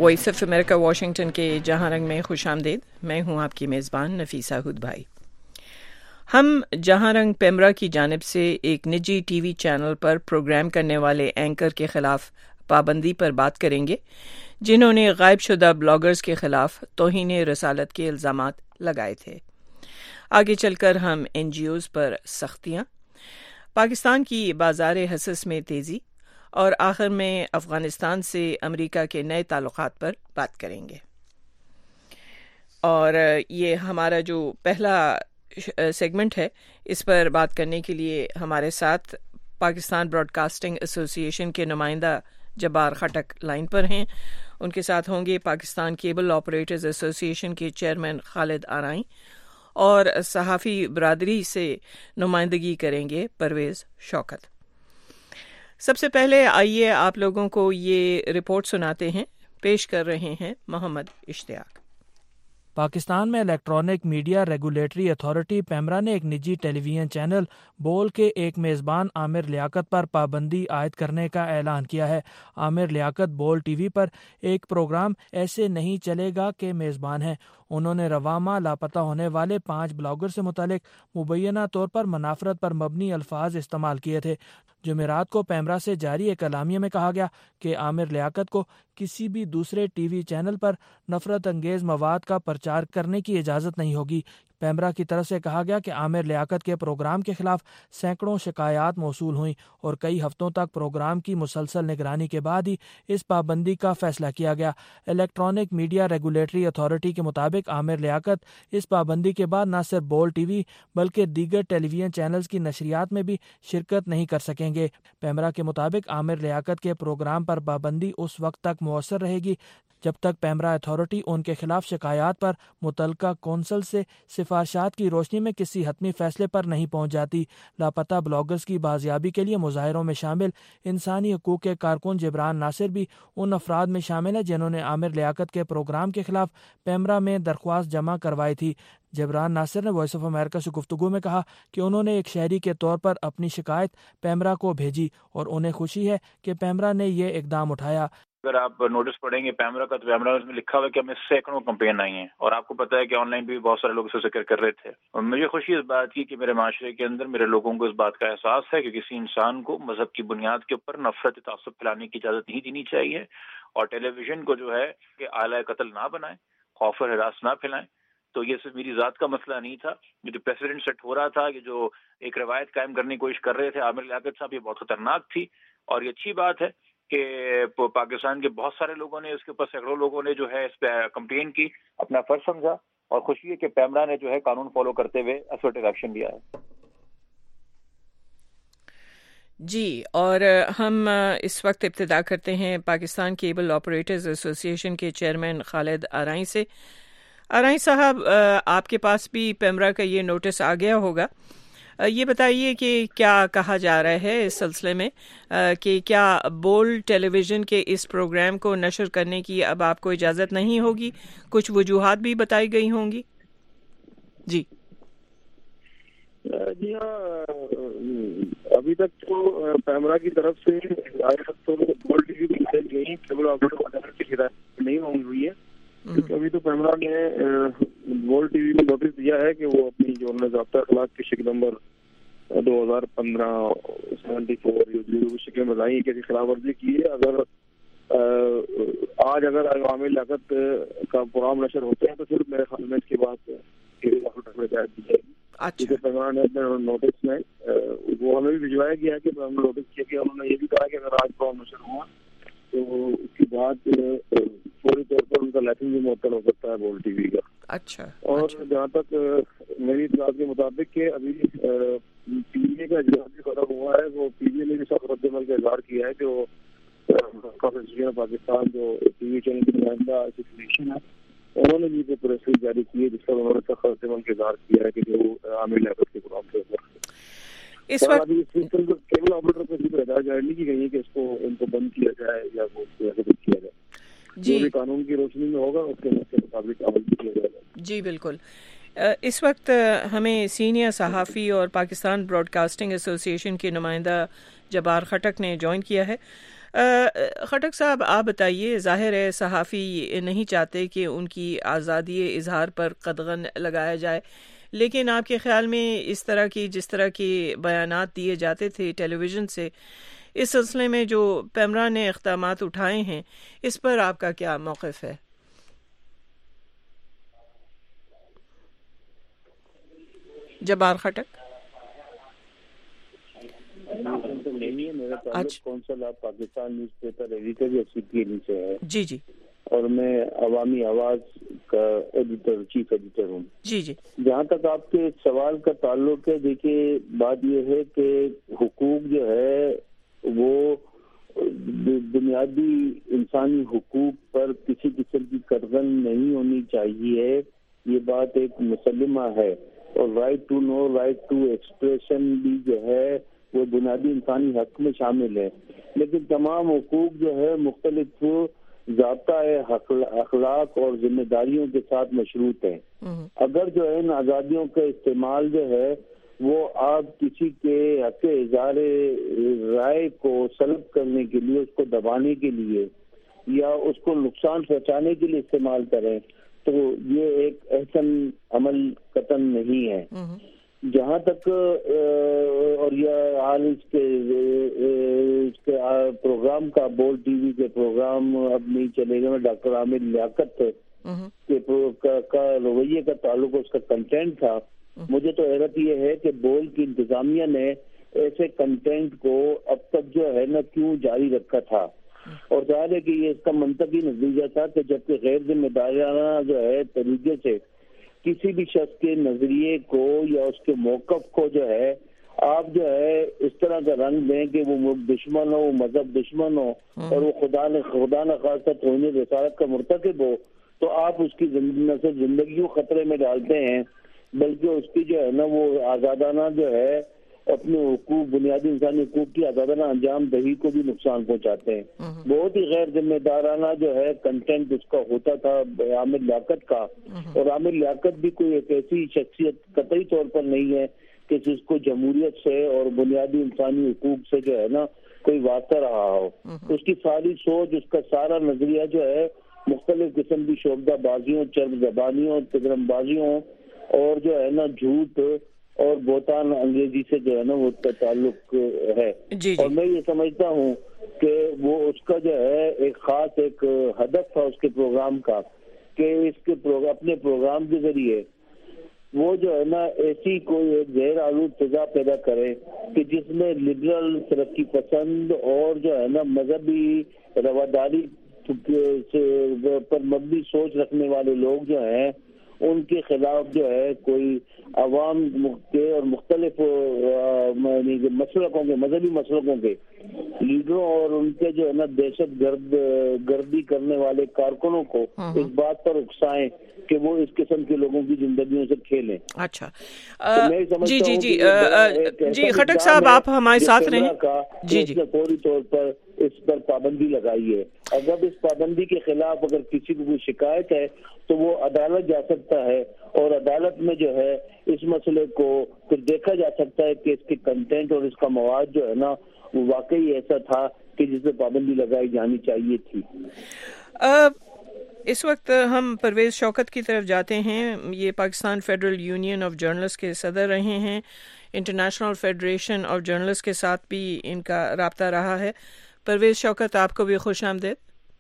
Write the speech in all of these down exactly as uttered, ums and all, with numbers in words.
Voice of America Washington کے جہاں رنگ میں خوش آمدید. میں ہوں آپ کی میزبان نفیسہ ہد بھائی. ہم جہاں رنگ پیمرا کی جانب سے ایک نجی ٹی وی چینل پر پروگرام کرنے والے اینکر کے خلاف پابندی پر بات کریں گے جنہوں نے غائب شدہ بلاگرز کے خلاف توہین رسالت کے الزامات لگائے تھے. آگے چل کر ہم این جی اوز پر سختیاں، پاکستان کی بازار حصص میں تیزی اور آخر میں افغانستان سے امریکہ کے نئے تعلقات پر بات کریں گے. اور یہ ہمارا جو پہلا سیگمنٹ ہے، اس پر بات کرنے کے لیے ہمارے ساتھ پاکستان براڈ کاسٹنگ ایسوسی ایشن کے نمائندہ جبار خٹک لائن پر ہیں. ان کے ساتھ ہوں گے پاکستان کیبل آپریٹرز ایسوسی ایشن کے چیئرمین خالد آرائیں اور صحافی برادری سے نمائندگی کریں گے پرویز شوکت. سب سے پہلے آئیے آپ لوگوں کو یہ رپورٹ سناتے ہیں. پیش کر رہے ہیں محمد اشتیاق. پاکستان میں electronic media regulatory authority PEMRA نے ایک نجی ٹیلی ویژن چینل بول کے ایک میزبان عامر لیاقت پر پابندی عائد کرنے کا اعلان کیا ہے. عامر لیاقت بول ٹی وی پر ایک پروگرام ایسے نہیں چلے گا کے میزبان ہیں. انہوں نے رواں ماہ لاپتہ ہونے والے پانچ بلاگر سے متعلق مبینہ طور پر منافرت پر مبنی الفاظ استعمال کیے تھے. جمعرات کو پیمرا سے جاری ایک اعلامیہ میں کہا گیا کہ عامر لیاقت کو کسی بھی دوسرے ٹی وی چینل پر نفرت انگیز مواد کا پرچار کرنے کی اجازت نہیں ہوگی. پیمرا کی طرف سے کہا گیا کہ عامر لیاقت کے پروگرام کے خلاف سینکڑوں شکایات موصول ہوئیں اور کئی ہفتوں تک پروگرام کی مسلسل نگرانی کے بعد ہی اس پابندی کا فیصلہ کیا گیا. الیکٹرانک میڈیا ریگولیٹری اتھارٹی کے مطابق عامر لیاقت اس پابندی کے بعد نہ صرف بول ٹی وی بلکہ دیگر ٹیلی ویژن چینلز کی نشریات میں بھی شرکت نہیں کر سکیں گے. پیمرا کے مطابق عامر لیاقت کے پروگرام پر پابندی اس وقت تک مؤثر رہے گی جب تک پیمرا اتھارٹی ان کے خلاف شکایات پر متعلقہ کونسل سے سفارشات کی روشنی میں کسی حتمی فیصلے پر نہیں پہنچ جاتی. لاپتہ بلاگرز کی بازیابی کے لیے مظاہروں میں شامل انسانی حقوق کے کارکن جبران ناصر بھی ان افراد میں شامل ہیں جنہوں نے عامر لیاقت کے پروگرام کے خلاف پیمرا میں درخواست جمع کروائی تھی. جبران ناصر نے وائس آف امریکہ سے گفتگو میں کہا کہ انہوں نے ایک شہری کے طور پر اپنی شکایت پیمرا کو بھیجی اور انہیں خوشی ہے کہ پیمرا نے یہ اقدام اٹھایا. اگر آپ نوٹس پڑھیں گے پیمرا کا تو پیمرا میں لکھا ہوا ہے کہ ہمیں سینکڑوں کمپلین آئی ہیں اور آپ کو پتا ہے کہ آن لائن بھی بہت سارے لوگ اس سے ذکر کر رہے تھے. اور مجھے خوشی اس بات کی کہ میرے معاشرے کے اندر میرے لوگوں کو اس بات کا احساس ہے کہ کسی انسان کو مذہب کی بنیاد کے اوپر نفرت تعصب پھیلانے کی اجازت نہیں دینی چاہیے اور ٹیلی ویژن کو جو ہے کہ آلہ قتل نہ بنائیں، خوف اور ہراس نہ پھیلائیں. تو یہ صرف میری ذات کا مسئلہ نہیں تھا. یہ جو پریسیڈنٹ سیٹ ہو رہا تھا، یہ جو ایک روایت قائم کرنے کی کوشش کر رہے تھے عامر لیاقت صاحب، یہ بہت خطرناک تھی. اور یہ اچھی بات ہے کہ پاکستان کے بہت سارے لوگوں نے اس کے اوپر سینکڑوں لوگوں نے جو ہے اس پہ کمپلین کی، اپنا فرض سمجھا اور خوشی ہے کہ پیمرا نے جو ہے قانون فالو کرتے ہوئے اسرٹیو ایکشن لیا ہے. جی، اور ہم اس وقت ابتدا کرتے ہیں پاکستان کیبل آپریٹرز ایسوسی ایشن کے چیئرمین خالد آرائیں سے. آرائیں صاحب، آپ کے پاس بھی پیمرا کا یہ نوٹس آ گیا ہوگا. یہ بتائیے کہ کیا کہا جا رہا ہے اس سلسلے میں کہ کیا بول ٹیلی ویژن کے اس پروگرام کو نشر کرنے کی اب آپ کو اجازت نہیں ہوگی؟ کچھ وجوہات بھی بتائی گئی ہوں گی. جی جی ہاں، ابھی تک تو پیمرا کی طرف سے آج تک تو بول ٹی وی کی کیبل آپریٹر کی ہدایت نہیں ہوئی ہے، کیونکہ ابھی تو پیمرا نے بول ٹی وی میں نوٹس دیا ہے کہ وہ اپنی جو ضابطہ اخلاق کی شکل نمبر دو ہزار پندرہ سیونٹی فور جو شکل بتائی کہ خلاف ورزی کی ہے. اگر آج اگر عوامی لیاقت کا پروگرام نشر ہوتے ہیں تو پھر میرے خیال میں اس کے بعد ہدایت دی جائے گی. جسے پیمرا نے اپنے نوٹس میں وہ ہمیں بھی بھجوایا گیا ہے کہ ہم نے نوٹس کیا کہ انہوں نے یہ بھی کہا کہ اگر آج پروگرام نشر ہوا تو اس کے بعد فوری طور پر ان کا لائسنس بھی معطل ہو سکتا ہے بول ٹی وی کا. اچھا. اور جہاں تک میری اطلاعات کے مطابق کہ ابھی پی وی اے کا اجلاس بھی ختم ہوا ہے، وہ پی وی اے نے بھی سخت رد عمل کا اظہار کیا ہے کہ وہ پاکستان جو ٹی وی چینل کی نمائندہ ایسوسیشن ہے انہوں نے بھی پریس ریلیز جاری کی ہے جس کا انہوں نے سخت رد عمل کا اظہار کیا ہے کہ جو عامر لیاقت کے پروگرام کے اوپر اس وقت کیبل آپریٹر کو بھی ہدایت جاری نہیں کی گئی ہے کہ اس کو ان کو بند کیا جائے یا وہ کیا جائے. جو بھی قانون کی روشنی میں ہوگا اس کے مطابق عمل بھی کیا جائے گا. جی بالکل. اس وقت ہمیں سینئر صحافی اور پاکستان براڈ کاسٹنگ ایسوسی ایشن کے نمائندہ جبار خٹک نے جوائن کیا ہے. خٹک صاحب آپ بتائیے، ظاہر ہے صحافی نہیں چاہتے کہ ان کی آزادی اظہار پر قدغن لگایا جائے، لیکن آپ کے خیال میں اس طرح کی جس طرح کے بیانات دیے جاتے تھے ٹیلی ویژن سے، اس سلسلے میں جو پیمرا نے اقدامات اٹھائے ہیں اس پر آپ کا کیا موقف ہے؟ جبار خٹک۔ نہیں ہے، میرا تعلق council of Pakistan newspaper editor ایڈیٹر یا سی پی این سے ہے۔ جی جی۔ اور میں عوامی آواز کا ایڈیٹر، چیف ایڈیٹر ہوں۔ جی جی۔ جہاں تک آپ کے سوال کا تعلق ہے، دیکھیے بات یہ ہے کہ حقوق جو ہے وہ بنیادی انسانی حقوق پر کسی قسم کی قدغن نہیں ہونی چاہیے، یہ بات ایک مسلمہ ہے، اور right to know, right to expression بھی جو ہے وہ بنیادی انسانی حق میں شامل ہے۔ لیکن تمام حقوق جو ہے مختلف ضابطۂ اخلاق اور ذمہ داریوں کے ساتھ مشروط ہیں۔ اگر جو ہے ان آزادیوں کا استعمال جو ہے وہ آپ کسی کے حق اظہار رائے کو سلب کرنے کے لیے، اس کو دبانے کے لیے یا اس کو نقصان پہنچانے کے لیے استعمال کریں تو یہ ایک احسن عمل قطعاً نہیں ہے۔ جہاں تک اور یہ حال اس کے اس کے پروگرام کا، بول ٹی وی کے پروگرام اب نہیں چلے گا، ڈاکٹر عامر لیاقت کے کا رویے کا تعلق، اس کا کنٹینٹ تھا، مجھے تو حیرت یہ ہے کہ بول کی انتظامیہ نے ایسے کنٹینٹ کو اب تک جو ہے نا کیوں جاری رکھا تھا، اور ظاہر ہے کہ یہ اس کا منطقی نتیجہ تھا کہ جبکہ غیر ذمہ دارانہ جو ہے طریقے سے کسی بھی شخص کے نظریے کو یا اس کے موقف کو جو ہے آپ جو ہے اس طرح کا رنگ دیں کہ وہ ملک دشمن ہو، وہ مذہب دشمن ہو، اور وہ خدا نے خدا نہ خواستہ توہین رسالت کا مرتکب ہو، تو آپ اس کی نہ صرف زندگی کو خطرے میں ڈالتے ہیں بلکہ اس کی جو ہے نا وہ آزادانہ جو ہے اپنے حقوق، بنیادی انسانی حقوق کی آزادانہ انجام دہی کو بھی نقصان پہنچاتے ہیں۔ بہت ہی غیر ذمہ دارانہ جو ہے کنٹینٹ اس کا ہوتا تھا عامر لیاقت کا، اور عامر لیاقت بھی کوئی ایک ایسی شخصیت قطعی طور پر نہیں ہے کہ جس کو جمہوریت سے اور بنیادی انسانی حقوق سے جو ہے نا کوئی واسطہ رہا ہو۔ اس کی ساری سوچ، اس کا سارا نظریہ جو ہے مختلف قسم کی شعبہ بازیوں، چرب زبانیوں، تجرم بازیوں اور جو ہے نا جھوٹ اور بہتان انگریزی سے جو ہے نا وہ تعلق ہے۔ جی جی۔ اور میں یہ سمجھتا ہوں کہ وہ اس کا جو ہے ایک خاص ایک ہدف تھا اس کے پروگرام کا کہ اس کے اپنے پروگرام کے ذریعے وہ جو ہے نا ایسی کوئی ایک غیر آلود فضا پیدا کرے کہ جس میں لبرل، ترقی پسند اور جو ہے نا مذہبی رواداری پر مبنی سوچ رکھنے والے لوگ جو ہیں ان کے خلاف جو ہے کوئی عوام کے اور مختلف مسلکوں کے، مذہبی مسلکوں کے لیڈروں اور ان کے جو ہے نا دہشت گرد گردی کرنے والے کارکنوں کو اس بات پر اکسائیں کہ وہ اس قسم کے لوگوں کی زندگیوں سے کھیلیں۔ اچھا جی جی جی جی خٹک صاحب آپ ہمارے ساتھ رہیں۔ جی جی۔ فوری طور پر اس پر پابندی لگائی ہے، اگر اس پابندی کے خلاف اگر کسی کو کوئی شکایت ہے تو وہ عدالت جا سکتا ہے، اور عدالت میں جو ہے اس مسئلے کو پھر دیکھا جا سکتا ہے کہ اس کے کنٹینٹ اور اس کا مواد جو ہے نا وہ واقعی ایسا تھا کہ جس پہ پابندی لگائی جانی چاہیے تھی۔ اس وقت ہم پرویز شوکت کی طرف جاتے ہیں۔ یہ Pakistan federal union of journalist کے صدر رہے ہیں، انٹرنیشنل فیڈریشن آف جرنلسٹ کے ساتھ بھی ان کا رابطہ رہا ہے۔ پرویز شوکت، آپ کو بھی خوش آمدید۔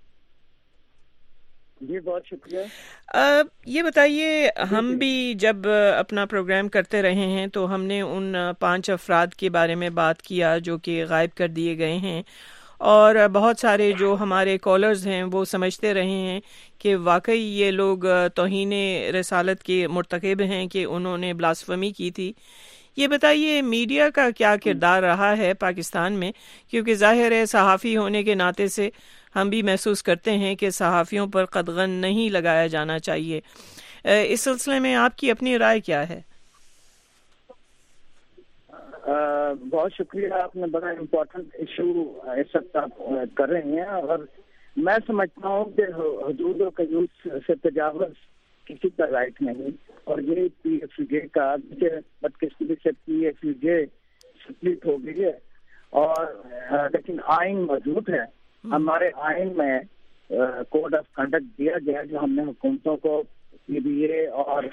جی بہت شکریہ۔ یہ بتائیے، ہم بھی جب اپنا پروگرام کرتے رہے ہیں تو ہم نے ان پانچ افراد کے بارے میں بات کیا جو کہ غائب کر دیے گئے ہیں، اور بہت سارے جو ہمارے کالرز ہیں وہ سمجھتے رہے ہیں کہ واقعی یہ لوگ توہین رسالت کے مرتکب ہیں کہ انہوں نے بلاسفمی کی تھی۔ یہ بتائیے میڈیا کا کیا کردار رہا ہے پاکستان میں، کیونکہ ظاہر ہے صحافی ہونے کے ناطے سے ہم بھی محسوس کرتے ہیں کہ صحافیوں پر قدغن نہیں لگایا جانا چاہیے۔ اس سلسلے میں آپ کی اپنی رائے کیا ہے؟ بہت شکریہ، آپ نے بڑا امپورٹنٹ ایشو اس وقت آپ کر رہے ہیں، اور میں سمجھتا ہوں کہ حدود و قیود سے تجاوز کسی کا رائٹ نہیں، اور یہ پی ایف یو جے کا بدقسمتی سے P F U J split ہو گئی ہے، اور لیکن آئین موجود ہے ہمارے آئین میں کوڈ آف کنڈکٹ دیا گیا جو ہم نے حکومتوں کو سی بی اے اور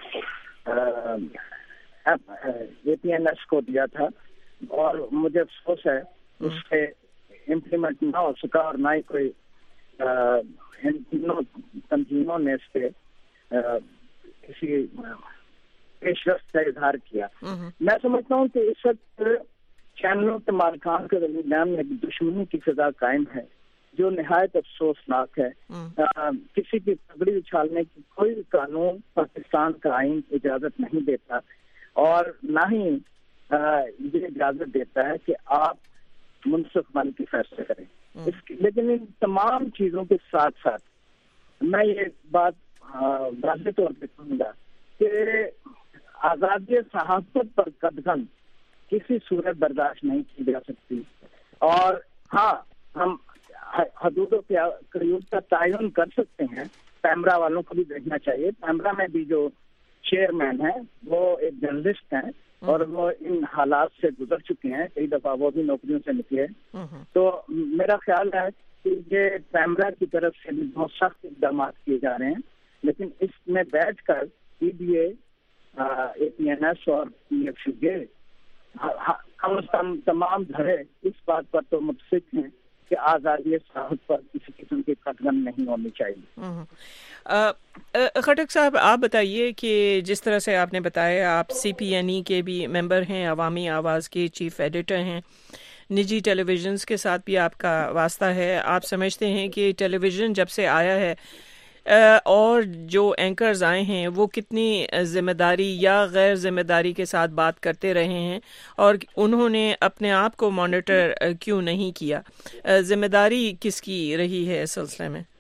اے پی این ایس کو دیا تھا، اور مجھے افسوس ہے اس سے امپلیمنٹ نہ ہو سکا، اور نہ ہی کوئی ان تینوں تنظیموں نے اس پہ کسی پیش رفت کا اظہار کیا۔ میں سمجھتا ہوں کہ اس وقت چینلوں کے مالکان کے درمیان ایک دشمنی کی فضا قائم ہے جو نہایت افسوسناک ہے۔ کسی کی پگڑی اچھالنے کی کوئی قانون پاکستان کا آئین اجازت نہیں دیتا، اور نہ ہی یہ اجازت دیتا ہے کہ آپ منصف بن کے فیصلے کریں۔ اس کی لیکن ان تمام چیزوں کے ساتھ ساتھ میں یہ بات واضح طور پہ کہوں گا کہ آزادی صحافت پر قدغن کسی صورت برداشت نہیں کی جا سکتی، اور ہاں ہم حدود و قیود کا تعین کر سکتے ہیں۔ پیمرا والوں کو بھی دیکھنا چاہیے، پیمرا میں بھی جو چیئرمین ہیں وہ ایک جرنلسٹ ہیں اور وہ ان حالات سے گزر چکے ہیں، کئی دفعہ وہ بھی نوکریوں سے نکلے۔ تو میرا خیال ہے کہ یہ پیمرا کی طرف سے بھی بہت سخت اقدامات کیے جا رہے ہیں، لیکن اس میں بیٹھ کر C B A, A P N S اور پی ایف یو کم از کم تمام دھڑے اس بات پر تو متفق ہیں کہ آزادی صحافت پر کسی قسم کی قدغن نہیں ہونی چاہیے۔ خٹک صاحب، آپ بتائیے کہ جس طرح سے آپ نے بتایا آپ سی پی این ای کے بھی ممبر ہیں، عوامی آواز کے چیف ایڈیٹر ہیں، نجی ٹیلی ویژنز کے ساتھ بھی آپ کا واسطہ ہے، آپ سمجھتے ہیں کہ ٹیلی ویژن جب سے آیا ہے اور جو اینکرز آئے ہیں وہ کتنی ذمہ داری یا غیر ذمہ داری کے ساتھ بات کرتے رہے ہیں، اور انہوں نے اپنے آپ کو مانیٹر کیوں نہیں کیا؟ ذمہ داری کس کی رہی ہے اس سلسلے میں؟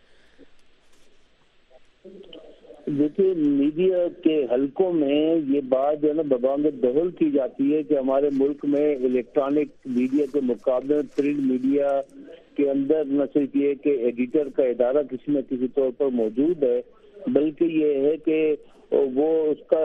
دیکھیے، میڈیا کے حلقوں میں یہ بات جو ہے نا ببانگ دہل کی جاتی ہے کہ ہمارے ملک میں الیکٹرانک میڈیا کے مقابلے پرنٹ میڈیا کے اندر نہ صرف یہ کہ ایڈیٹر کا ادارہ کسی نہ کسی طور پر موجود ہے، بلکہ یہ ہے کہ وہ اس کا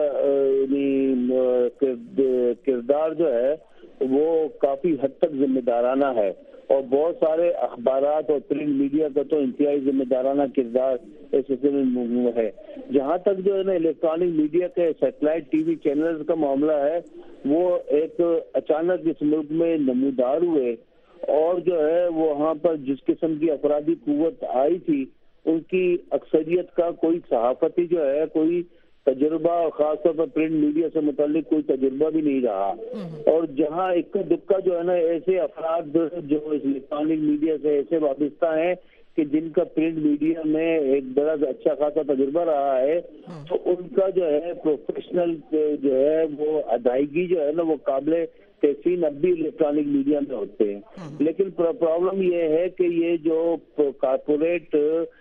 کردار جو ہے وہ کافی حد تک ذمہ دارانہ ہے، اور بہت سارے اخبارات اور پرنٹ میڈیا کا تو انتہائی ذمہ دارانہ کردار اس سلسلے میں ہے۔ جہاں تک جو ہے نا الیکٹرانک میڈیا کے سیٹلائٹ ٹی وی چینلز کا معاملہ ہے، وہ ایک اچانک اس ملک میں نمودار ہوئے، اور جو ہے وہ وہاں پر جس قسم کی افرادی قوت آئی تھی ان کی اکثریت کا کوئی صحافتی جو ہے کوئی تجربہ، اور خاص طور پر پرنٹ میڈیا سے متعلق کوئی تجربہ بھی نہیں رہا، اور جہاں اکا دکا جو ہے نا ایسے افراد جو الیکٹرانک میڈیا سے ایسے وابستہ ہیں کہ جن کا پرنٹ میڈیا میں ایک بڑا اچھا خاصا تجربہ رہا ہے، تو ان کا جو ہے پروفیشنل جو ہے وہ ادائیگی جو ہے نا وہ قابل تحسین اب بھی الیکٹرانک میڈیا میں ہوتے ہیں۔ لیکن پرابلم یہ ہے کہ یہ جو کارپوریٹ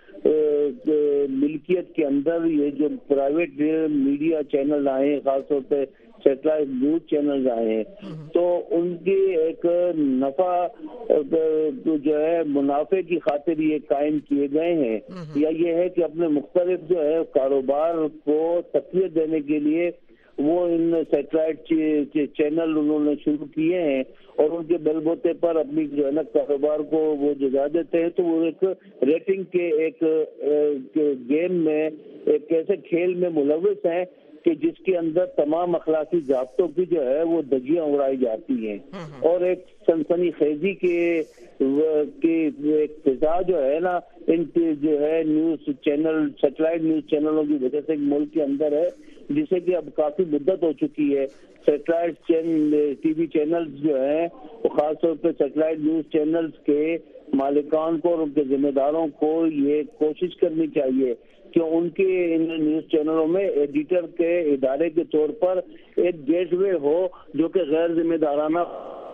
ملکیت کے اندر یہ جو پرائیویٹ میڈیا چینل آئے ہیں، خاص طور پہ سیٹلائٹ نیوز چینل آئے ہیں، تو ان کی ایک نفع جو ہے منافع کی خاطر یہ قائم کیے گئے ہیں، یا یہ ہے کہ اپنے مختلف جو ہے کاروبار کو تقویت دینے کے لیے وہ ان سیٹلائٹ چینل انہوں نے شروع کیے ہیں، اور ان کے بل بوتے پر اپنی جو ہے نا کاروبار کو وہ جگہ دیتے ہیں، تو وہ ایک ریٹنگ کے ایک گیم میں، ایک ایسے کھیل میں ملوث ہیں کہ جس کے اندر تمام اخلاقی ضابطوں کی جو ہے وہ دھجیاں اڑائی جاتی ہیں، اور ایک سنسنی خیزی کے ایک فضا جو ہے نا ان جو ہے نیوز چینل سیٹلائٹ نیوز چینلوں کی وجہ سے ملک کے اندر ہے، جسے کہ اب کافی مدت ہو چکی ہے۔ سیٹلائٹ ٹی وی چینلز جو ہیں وہ خاص طور پہ سیٹلائٹ نیوز چینلز کے مالکان کو اور ان کے ذمہ داروں کو یہ کوشش کرنی چاہیے کہ ان کے ان نیوز چینلوں میں ایڈیٹر کے ادارے کے طور پر ایک گیٹ وے ہو جو کہ غیر ذمہ دارانہ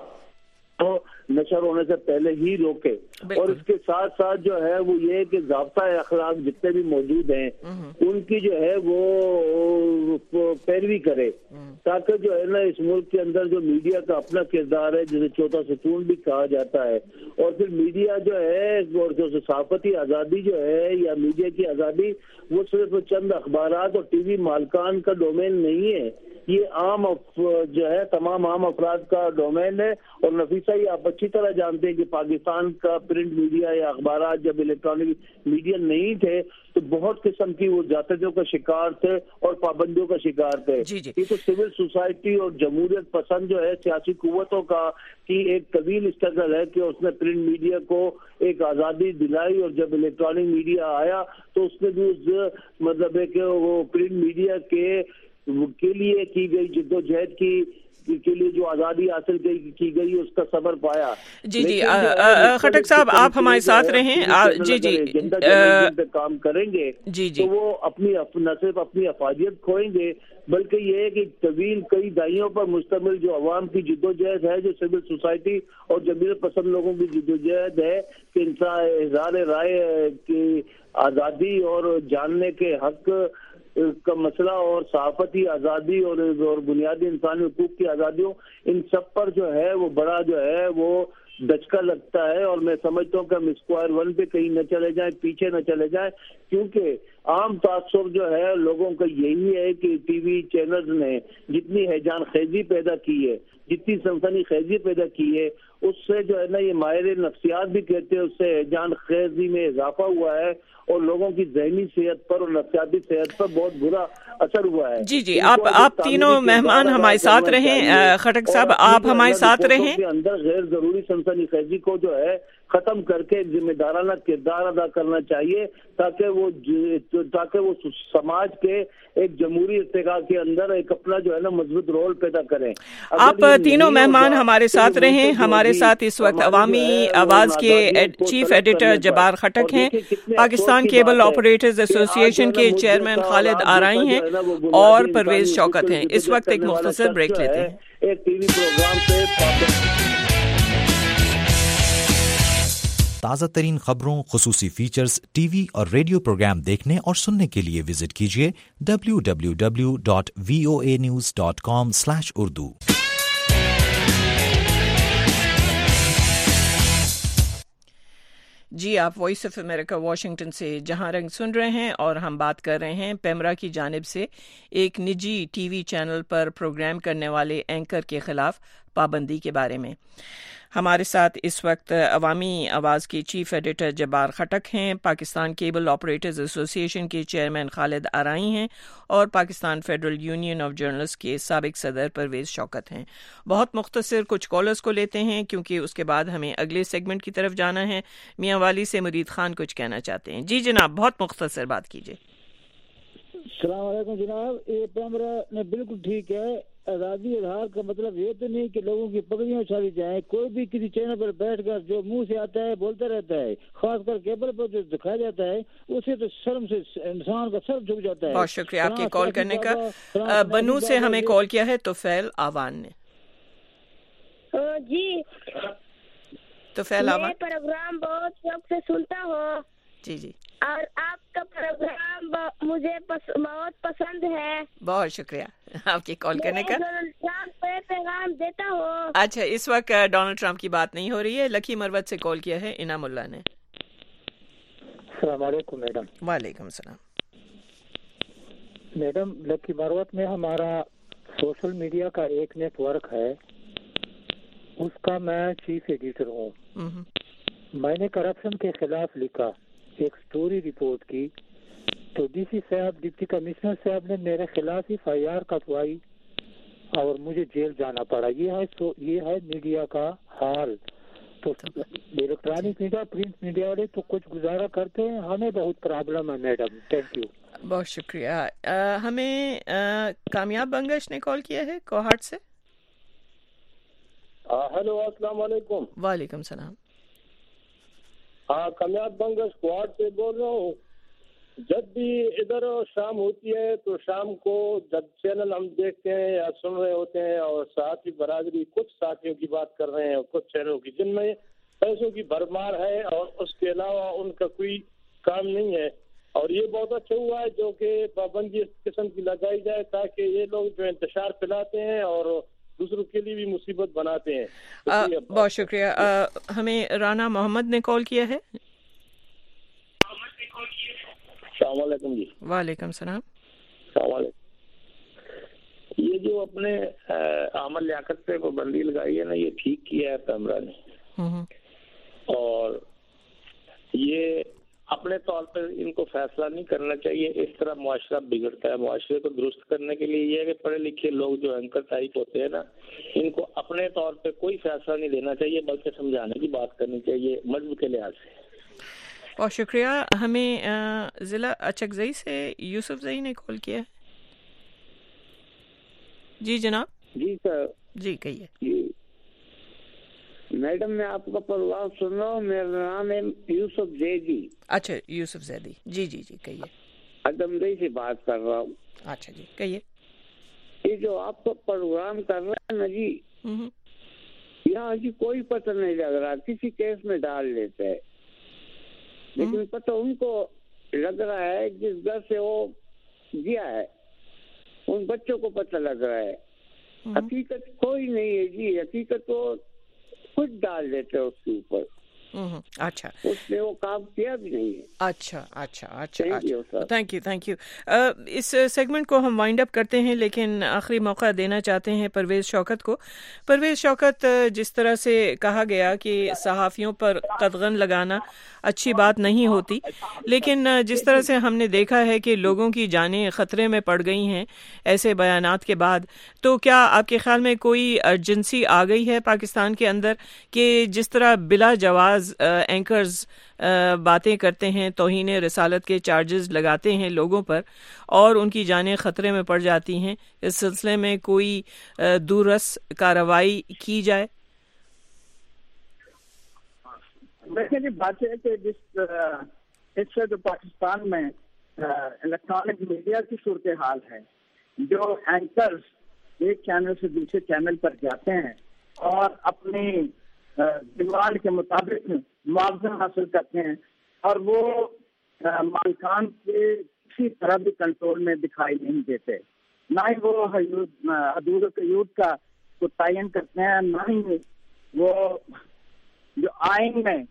نشر ہونے سے پہلے ہی روکے، اور اس کے ساتھ ساتھ جو ہے وہ یہ کہ ضابطہ اخلاق جتنے بھی موجود ہیں ان کی جو ہے وہ پیروی کرے، تاکہ جو ہے نا اس ملک کے اندر جو میڈیا کا اپنا کردار ہے جسے چوتھا ستون بھی کہا جاتا ہے، اور پھر میڈیا جو ہے اور جو صحافتی آزادی جو ہے یا میڈیا کی آزادی وہ صرف چند اخبارات اور ٹی وی مالکان کا ڈومین نہیں ہے، یہ عام جو ہے تمام عام افراد کا ڈومین ہے. اور نفیسہ یہ آپ اچھی طرح جانتے ہیں کہ پاکستان کا پرنٹ میڈیا یا اخبارات جب الیکٹرانک میڈیا نہیں تھے تو بہت قسم کی وہ جاتوں کا شکار تھے اور پابندیوں کا شکار تھے. جی جی. یہ تو سول سوسائٹی اور جمہوریت پسند جو ہے سیاسی قوتوں کا کی ایک طویل اسٹرگل ہے کہ اس نے پرنٹ میڈیا کو ایک آزادی دلائی, اور جب الیکٹرانک میڈیا آیا تو اس نے بھی اس مطلب ہے کہ وہ پرنٹ میڈیا کے کے لیے کی گئی جدوجہد کی کے لیے جو آزادی حاصل کی گئی اس کا صبر پایا. جی جی خٹک صاحب آپ ہمارے ساتھ رہیں. جی جی کام کریں گے جی جی تو وہ اپنی نہ صرف اپنی افادیت کھوئیں گے بلکہ یہ ہے کہ طویل کئی دہائیوں پر مشتمل جو عوام کی جدوجہد ہے, جو سول سوسائٹی اور جمہوریت پسند لوگوں کی جدوجہد ہے کہ انسان اظہار رائے کی آزادی اور جاننے کے حق کا مسئلہ اور صحافتی آزادی اور بنیادی انسانی حقوق کی آزادیوں, ان سب پر جو ہے وہ بڑا جو ہے وہ دھچکا لگتا ہے. اور میں سمجھتا ہوں کہ ہم اسکوائر ون پہ کہیں نہ چلے جائیں, پیچھے نہ چلے جائیں, کیونکہ عام تاثر جو ہے لوگوں کا یہی ہے کہ ٹی وی چینلز نے جتنی ہیجان خیزی پیدا کی ہے, جتنی سنسنی خیزی پیدا کی ہے, اس سے جو ہے نا یہ ماہر نفسیات بھی کہتے ہیں اس سے ہیجان خیزی میں اضافہ ہوا ہے اور لوگوں کی ذہنی صحت پر اور نفسیاتی صحت پر بہت برا اثر ہوا ہے. جی جی آپ آپ تینوں مہمان ہمارے ساتھ رہیں. خٹک صاحب آپ ہمارے ساتھ رہیں. اندر غیر ضروری سنسنی خیزی کو جو ہے ختم کر کے ذمہ دارانہ کردار ادا کرنا چاہیے تاکہ وہ تاکہ وہ سماج کے ایک جمہوری ارتقاء کے اندر ایک اپنا جو ہے نا مضبوط رول پیدا کریں. آپ تینوں مہمان ہمارے ساتھ رہیں. ہمارے ساتھ اس وقت عوامی آواز کے چیف ایڈیٹر جبار خٹک ہیں, پاکستان کیبل آپریٹرز ایسوسی ایشن کے چیئرمین خالد آرائی ہیں اور پرویز شوکت ہیں. اس وقت ایک مختصر بریک لیتے ہیں. ایک ٹی وی پروگرام سے تازہ ترین خبروں, خصوصی فیچرز, ٹی وی اور ریڈیو پروگرام دیکھنے اور سننے کے لیے وزٹ کیجیے W W W dot V O A news dot com slash Urdu. جی آپ وائس آف امریکہ واشنگٹن سے جہاں رنگ سن رہے ہیں اور ہم بات کر رہے ہیں پیمرا کی جانب سے ایک نجی ٹی وی چینل پر پروگرام کرنے والے اینکر کے خلاف پابندی کے بارے میں. ہمارے ساتھ اس وقت عوامی آواز کے چیف ایڈیٹر جبار خٹک ہیں, پاکستان کیبل آپریٹرز ایسوسی ایشن کے چیئرمین خالد آرائی ہیں اور Pakistan federal union of journalist کے سابق صدر پرویز شوکت ہیں. بہت مختصر کچھ کالرز کو لیتے ہیں کیونکہ اس کے بعد ہمیں اگلے سیگمنٹ کی طرف جانا ہے. میاں والی سے مرید خان کچھ کہنا چاہتے ہیں. جی جناب, بہت مختصر بات کیجیے. السلام علیکم جناب. یہ پیمرا نے بالکل ٹھیک ہے. آزادی اظہار کا مطلب یہ تو نہیں کہ لوگوں کی پگڑیاں اچھالی جائیں. کوئی بھی کسی چینل پر بیٹھ کر جو منہ سے آتا ہے بولتا رہتا ہے, خاص کر کیبل پر جو دکھایا جاتا ہے اسے تو شرم سے انسان کا سر جھک جاتا ہے. بہت شکریہ آپ کے کال کرنے کا. بنو سے ہمیں کال کیا ہے توفیل آوان نے. جی توفیل آوان, میں پروگرام بہت شوق سے سنتا ہوں. جی جی, اور آپ کا پروگرام مجھے پس, بہت پسند ہے. بہت شکریہ آپ کی کال کرنے کا. ڈونلڈ ٹرمپ پہ پیغام دیتا ہوں. اچھا, اس وقت ڈونلڈ ٹرمپ کی بات نہیں ہو رہی ہے. لکی مروت سے کال کیا ہے انعام اللہ نے. السلام علیکم میڈم. وعلیکم السلام. میڈم, لکی مروت میں ہمارا سوشل میڈیا کا ایک نیٹ ورک ہے, اس کا میں چیف ایڈیٹر ہوں. میں نے کرپشن کے خلاف لکھا, ایک سٹوری رپورٹ کی, تو ڈی سی صاحب ڈپٹی کمشنر صاحب نے میرے خلاف ایف آئی آر کٹوائی اور مجھے جیل جانا پڑا. یہ ہے سو یہ ہے میڈیا کا حال. تو الیکٹرانک میڈیا, پرنٹ میڈیا والے تو کچھ گزارا کرتے ہیں, ہمیں بہت پرابلم ہے میڈم. Thank you. بہت شکریہ. ہمیں کامیاب بنگش نے کال کیا ہے کوہاٹ سے. ہیلو, السلام علیکم. وعلیکم السلام. ہاں, کامیاب بنگش کوہاٹ سے بول رہا ہوں. جب بھی ادھر شام ہوتی ہے تو شام کو جب چینل ہم دیکھتے ہیں یا سن رہے ہوتے ہیں اور ساتھی برادری کچھ ساتھیوں کی بات کر رہے ہیں, کچھ چینلوں کی جن میں پیسوں کی بھرمار ہے اور اس کے علاوہ ان کا کوئی کام نہیں ہے. اور یہ بہت اچھا ہوا ہے جو کہ پابندی اس قسم کی لگائی جائے تاکہ یہ لوگ جو انتشار پھیلاتے ہیں اور دوسروں کے لیے بھی مصیبت بناتے ہیں. بہت شکریہ. ہمیں رانا محمد نے کال کیا ہے. السلام علیکم. جی وعلیکم السلام. السلام علیکم. یہ جو اپنے عمل لیاقت پہ پابندی لگائی ہے نا، یہ ٹھیک کیا ہے پیمرا نے، اور یہ اپنے طور پر ان کو فیصلہ نہیں کرنا چاہیے. اس طرح معاشرہ بگڑتا ہے. معاشرے کو درست کرنے کے لیے یہ ہے کہ پڑھے لکھے لوگ جو اینکر ٹائپ ہوتے ہیں نا، ان کو اپنے طور پہ کوئی فیصلہ نہیں لینا چاہیے، بلکہ سمجھانے کی بات کرنی چاہیے مذہب کے لحاظ سے. بہت شکریہ. ہمیں ضلع اچکزئی سے یوسف زئی نے کال کیا ہے. جی جناب. جی سر. جی کہیے. جی میڈم، میں آپ کا پروگرام سن رہا ہوں. میرا نام ہے یوسف زیدی. اچھا یوسف زیدی. جی جی جی کہیے. ادمدئی سے بات کر رہا ہوں. اچھا جی کہیے. یہ جو آپ کا پروگرام کر رہا ہے نا جی، یہاں جی کوئی پتہ نہیں لگ رہا، کسی کیس میں ڈال لیتے ہے، لیکن پتہ ان کو لگ رہا ہے جس گھر سے وہ گیا ہے ان بچوں کو پتہ لگ رہا ہے. حقیقت کوئی نہیں ہے جی، حقیقت تو خود ڈال دیتے اس کے اوپر. اچھا اس نے وہ کام کیا بھی نہیں ہے. اچھا اچھا اچھا تھینک یو تھینک یو. اس سیگمنٹ کو ہم وائنڈ اپ کرتے ہیں، لیکن آخری موقع دینا چاہتے ہیں پرویز شوکت کو. پرویز شوکت، جس طرح سے کہا گیا کہ صحافیوں پر قدغن لگانا اچھی بات نہیں ہوتی، لیکن جس طرح سے ہم نے دیکھا ہے کہ لوگوں کی جانیں خطرے میں پڑ گئی ہیں ایسے بیانات کے بعد، تو کیا آپ کے خیال میں کوئی ارجنسی آ گئی ہے پاکستان کے اندر کہ جس طرح بلا جواز اینکرز باتیں کرتے ہیں، توہین رسالت کے چارجز لگاتے ہیں لوگوں پر اور ان کی جانیں خطرے میں پڑ جاتی ہیں، اس سلسلے میں کوئی دورس کارروائی کی جائے؟ ویسے بھی بات ہے کہ جس اس سے جو پاکستان میں الیکٹرانک میڈیا کی صورتحال ہے، جو اینکرز ایک چینل سے دوسرے چینل پر جاتے ہیں اور اپنی ڈیمانڈ کے مطابق معاوضہ حاصل کرتے ہیں اور وہ مالکان کے کسی طرح بھی کنٹرول میں دکھائی نہیں دیتے، نہ ہی وہ حدود و قیود کا کو تعین کرتے ہیں، نہ ہی وہ جو آئین میں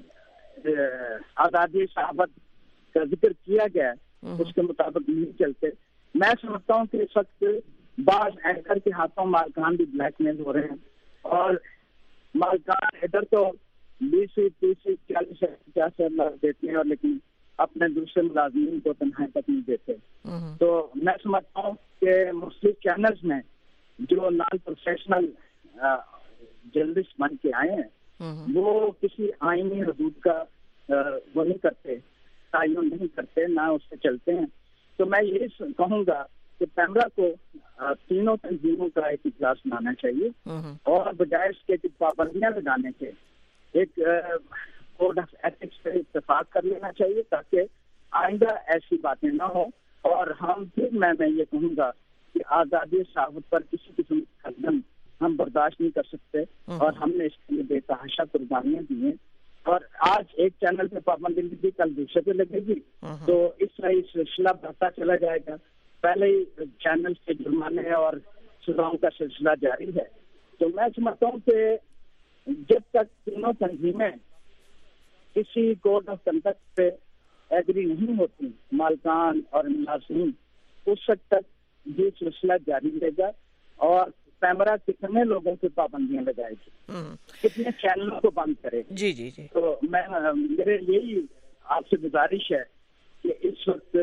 آزادی صحافت کا ذکر کیا گیا اس کے مطابق نہیں چلتے. میں سمجھتا ہوں کہ اس وقت بعض اینکر کے ہاتھوں مالکان بھی بلیک میل ہو رہے ہیں اور مالکان ادھر تو بیس تیس چالیس پچاس لاکھ دیتے ہیں اور لیکن اپنے دوسرے ملازمین کو تنخواہیں تک نہیں دیتے. تو میں سمجھتا ہوں کہ مختلف چینلز میں جو نان پروفیشنل جرنلسٹ بن کے آئے ہیں وہ کسی آئینی حدود کا وہ نہیں کرتے، تعین نہیں کرتے، نہ اس سے چلتے ہیں. تو میں یہی کہوں گا کہ پیمرا کو تینوں تنظیموں کا ایک اجلاس بنانا چاہیے اور بجائے اس کے پابندیاں لگانے کے ایک کوڈ آف ایتھکس پہ اتفاق کر لینا چاہیے تاکہ آئندہ ایسی باتیں نہ ہوں. اور ہم پھر میں میں یہ کہوں گا کہ آزادی صحافت پر کسی قسم کا قدم ہم برداشت نہیں کر سکتے اور ہم نے اس کے لیے بے تحاشا قربانیاں دی ہیں. اور آج ایک چینل پہ پابندی لگی، کل دوسرے پہ لگے گی، تو اس طرح یہ سلسلہ بڑھتا چلا جائے گا. پہلے ہی چینل کے جرمانے اور سزاؤں کا سلسلہ جاری ہے. تو میں سمجھتا ہوں کہ جب تک تینوں تنظیمیں کسی کوڈ آف کنڈکٹ پہ ایگری نہیں ہوتی، مالکان اور ملازمین، اس وقت تک یہ سلسلہ جاری رہے گا. اور پیمرا کتنے لوگوں کی پابندیاں لگائے گی، کتنے چینلوں کو بند کرے گی. جی جی جی تو میں میرے یہی آپ سے گزارش ہے کہ اس وقت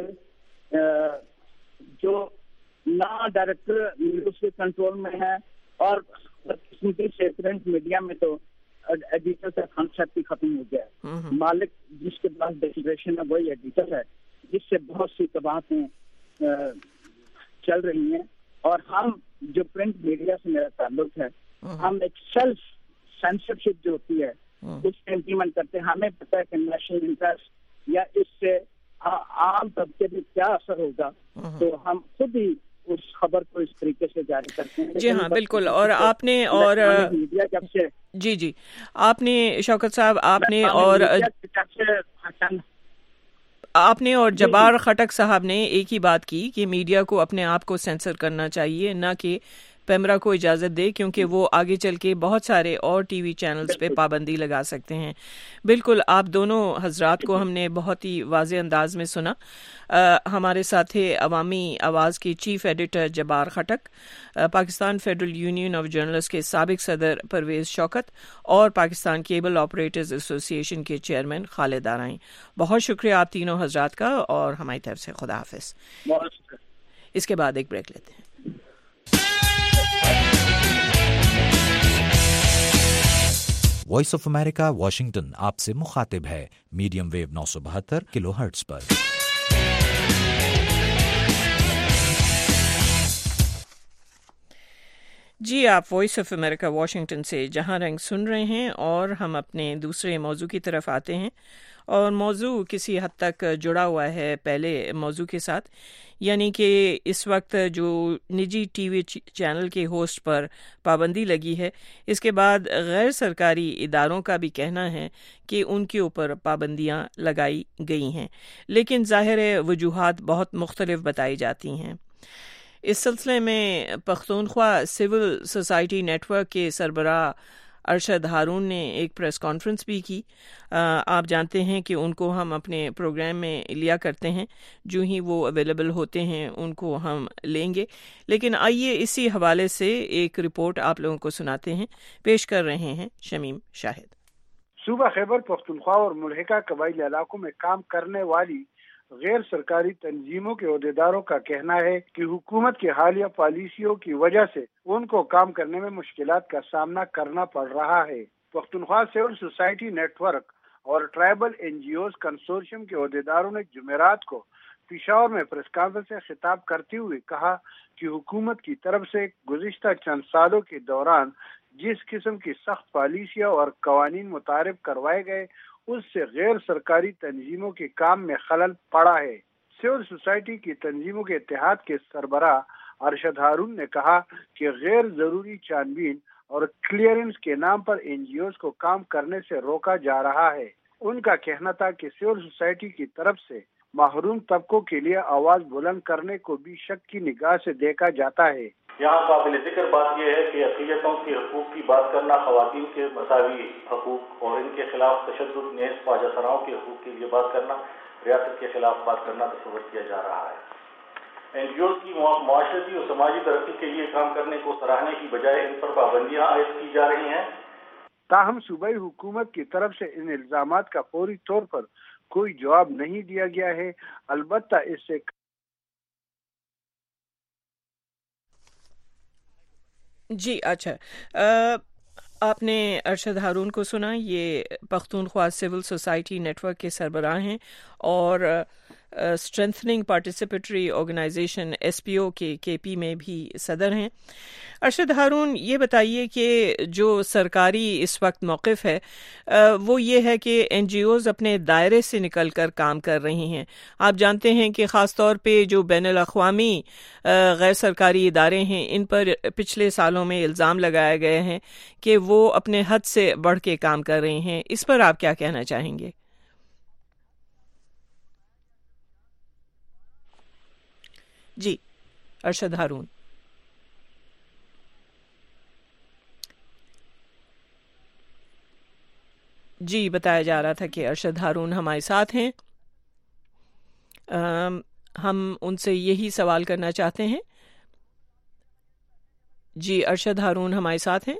جو نا ڈائریکٹر نیوز کے کنٹرول میں ہے اور قسمتی سے پرنٹ میڈیا میں تو ایڈیٹر کا کانسیپٹ ہی ختم ہو گیا. مالک جس کے پاس ڈیکلریشن ہے وہی ایڈیٹر ہے، جس سے بہت سی تباہیاں چل رہی ہیں. اور ہم جو پرنٹ میڈیا سے میرا تعلق ہے، ہم ایک سیلف سینسرشپ جو ہوتی ہے اس سے امپلیمنٹ کرتے ہیں. ہمیں پتہ ہے کہ نیشنل انٹرسٹ یا اس سے عام طبقے پہ کیا اثر ہوگا، تو ہم خود ہی اس خبر کو اس طریقے سے جاری کرتے ہیں. جی ہاں بالکل. اور آپ نے اور میڈیا جب سے جی جی آپ نے شوکت صاحب آپ نے اور آپ نے اور جبار خٹک صاحب نے ایک ہی بات کی کہ میڈیا کو اپنے آپ کو سینسر کرنا چاہیے، نہ کہ پیمرا کو اجازت دے، کیونکہ وہ آگے چل کے بہت سارے اور ٹی وی چینلز پہ پابندی لگا سکتے ہیں۔ بالکل، آپ دونوں حضرات کو ہم نے بہت ہی واضح انداز میں سنا۔ آ, ہمارے ساتھ تھے عوامی آواز کی چیف ایڈیٹر جبار خٹک، آ, Pakistan federal union of journalist کے سابق صدر پرویز شوکت اور پاکستان کیبل آپریٹرز ایسوسی ایشن کے چیئرمین خالد آرائیں۔ بہت شکریہ آپ تینوں حضرات کا، اور ہماری طرف سے خدا حافظ۔ اس کے بعد ایک بریک لیتے ہیں۔ وائس آف امریکہ واشنگٹن آپ سے مخاطب ہے، میڈیم ویو نو سو بہتر کلو ہرٹز پر۔ جی، آپ وائس آف امریکہ واشنگٹن سے جہاں رنگ سن رہے ہیں، اور ہم اپنے دوسرے موضوع کی طرف آتے ہیں، اور موضوع کسی حد تک جڑا ہوا ہے پہلے موضوع کے ساتھ، یعنی کہ اس وقت جو نجی ٹی وی چینل کے ہوسٹ پر پابندی لگی ہے، اس کے بعد غیر سرکاری اداروں کا بھی کہنا ہے کہ ان کے اوپر پابندیاں لگائی گئی ہیں، لیکن ظاہر ہے وجوہات بہت مختلف بتائی جاتی ہیں۔ اس سلسلے میں Pakhtunkhwa civil society network کے سربراہ ارشد ہارون نے ایک پریس کانفرنس بھی کی۔ آپ جانتے ہیں کہ ان کو ہم اپنے پروگرام میں لیا کرتے ہیں، جو ہی وہ اویلیبل ہوتے ہیں ان کو ہم لیں گے، لیکن آئیے اسی حوالے سے ایک رپورٹ آپ لوگوں کو سناتے ہیں۔ پیش کر رہے ہیں شمیم شاہد۔ صوبہ خیبر پختونخوا اور ملحقہ قبائلی علاقوں میں کام کرنے والی غیر سرکاری تنظیموں کے عہدیداروں کا کہنا ہے کہ حکومت کی حالیہ پالیسیوں کی وجہ سے ان کو کام کرنے میں مشکلات کا سامنا کرنا پڑ رہا ہے۔ Pakhtunkhwa civil society network اور tribal N G Os consortium کے عہدیداروں نے جمعرات کو پشاور میں پریس کانفرنس سے خطاب کرتے ہوئے کہا کہ حکومت کی طرف سے گزشتہ چند سالوں کے دوران جس قسم کی سخت پالیسیاں اور قوانین متعارف کروائے گئے، اس سے غیر سرکاری تنظیموں کے کام میں خلل پڑا ہے۔ سول سوسائٹی کی تنظیموں کے اتحاد کے سربراہ ارشد ہارون نے کہا کہ غیر ضروری چھان بین اور کلیئرنس کے نام پر این جی اوز کو کام کرنے سے روکا جا رہا ہے۔ ان کا کہنا تھا کہ سول سوسائٹی کی طرف سے محروم طبقوں کے لیے آواز بلند کرنے کو بھی شک کی نگاہ سے دیکھا جاتا ہے۔ یہاں قابل ذکر بات یہ ہے کہ اقلیتوں کے حقوق کی بات کرنا، خواتین کے مساوی حقوق اور ان کے خلاف تشدد نیز خواجہ سراؤں کے حقوق کے لیے بات کرنا، ریاست کے خلاف بات کرنا تصور کیا جا رہا ہے۔ این جی اوز کی معاشرتی اور سماجی ترقی کے لیے کام کرنے کو سراہنے کی بجائے ان پر پابندیاں عائد کی جا رہی ہیں۔ تاہم صوبائی حکومت کی طرف سے ان الزامات کا فوری طور پر کوئی جواب نہیں دیا گیا ہے۔ البتہ اس سے جی اچھا، آپ نے ارشد ہارون کو سنا، یہ Pakhtunkhwa civil society network کے سربراہ ہیں اور strengthening participatory organisation S P O کے کے پی میں بھی صدر ہیں۔ ارشد ہارون، یہ بتائیے کہ جو سرکاری اس وقت موقف ہے وہ یہ ہے کہ این جی اوز اپنے دائرے سے نکل کر کام کر رہی ہیں۔ آپ جانتے ہیں کہ خاص طور پہ جو بین الاقوامی غیر سرکاری ادارے ہیں، ان پر پچھلے سالوں میں الزام لگائے گئے ہیں کہ وہ اپنے حد سے بڑھ کے کام کر رہے ہیں۔ اس پر آپ کیا کہنا چاہیں گے؟ جی ارشد ہارون۔ جی بتایا جا رہا تھا کہ ارشد ہارون ہمارے ساتھ ہیں، ہم ان سے یہی سوال کرنا چاہتے ہیں۔ جی ارشد ہارون ہمارے ساتھ ہیں،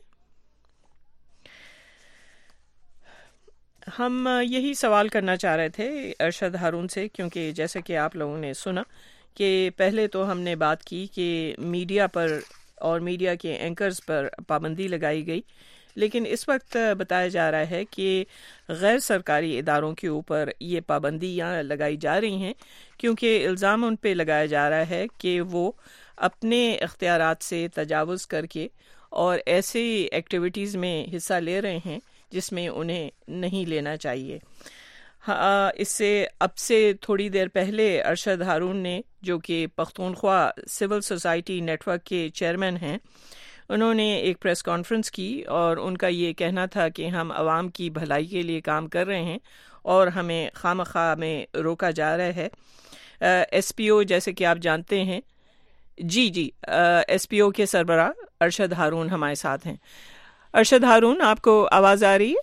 ہم یہی سوال کرنا چاہ رہے تھے ارشد ہارون سے، کیونکہ جیسے کہ آپ لوگوں نے سنا کہ پہلے تو ہم نے بات کی کہ میڈیا پر اور میڈیا کے اینکرز پر پابندی لگائی گئی، لیکن اس وقت بتایا جا رہا ہے کہ غیر سرکاری اداروں کے اوپر یہ پابندیاں لگائی جا رہی ہیں، کیونکہ الزام ان پہ لگایا جا رہا ہے کہ وہ اپنے اختیارات سے تجاوز کر کے اور ایسی ایکٹیویٹیز میں حصہ لے رہے ہیں جس میں انہیں نہیں لینا چاہیے۔ اس سے اب سے تھوڑی دیر پہلے ارشد ہارون نے، جو کہ Pakhtunkhwa civil society network کے چیئرمین ہیں، انہوں نے ایک پریس کانفرنس کی اور ان کا یہ کہنا تھا کہ ہم عوام کی بھلائی کے لیے کام کر رہے ہیں اور ہمیں خواہ مخواہ میں روکا جا رہا ہے۔ ایس پی او جیسے کہ آپ جانتے ہیں، جی جی ایس پی او کے سربراہ ارشد ہارون ہمارے ساتھ ہیں. ارشد ہارون, آپ کو آواز آ رہی ہے؟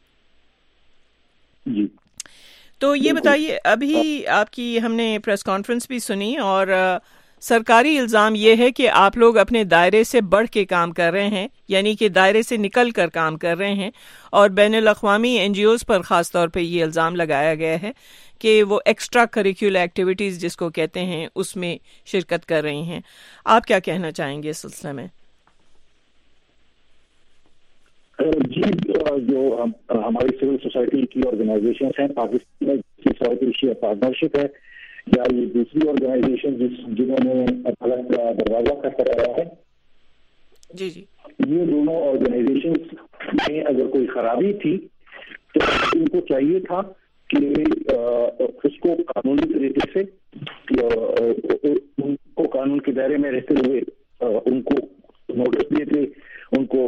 جی. تو یہ بتائیے, ابھی آپ کی ہم نے پریس کانفرنس بھی سنی اور سرکاری الزام یہ ہے کہ آپ لوگ اپنے دائرے سے بڑھ کے کام کر رہے ہیں, یعنی کہ دائرے سے نکل کر کام کر رہے ہیں, اور بین الاقوامی این جی اوز پر خاص طور پہ یہ الزام لگایا گیا ہے کہ وہ ایکسٹرا کریکولر ایکٹیویٹیز جس کو کہتے ہیں اس میں شرکت کر رہی ہیں. آپ کیا کہنا چاہیں گے اس سلسلے میں؟ جی, جو ہماری سول سوسائٹی کی آرگنائزیشنز ہیں پاکستان میں ساؤتھ ایشیا پارٹنرشپ ہے یا یہ دوسری آرگنائزیشن جس جنہوں نے عدالت کا دروازہ کھٹکھٹایا ہے, جی جی یہ دونوں آرگنائزیشن میں اگر کوئی خرابی تھی تو ان کو چاہیے تھا کہ اس کو قانونی طریقے سے ان کو قانون کے دائرے میں رہتے ہوئے ان کو نوٹس دیتے, ان کو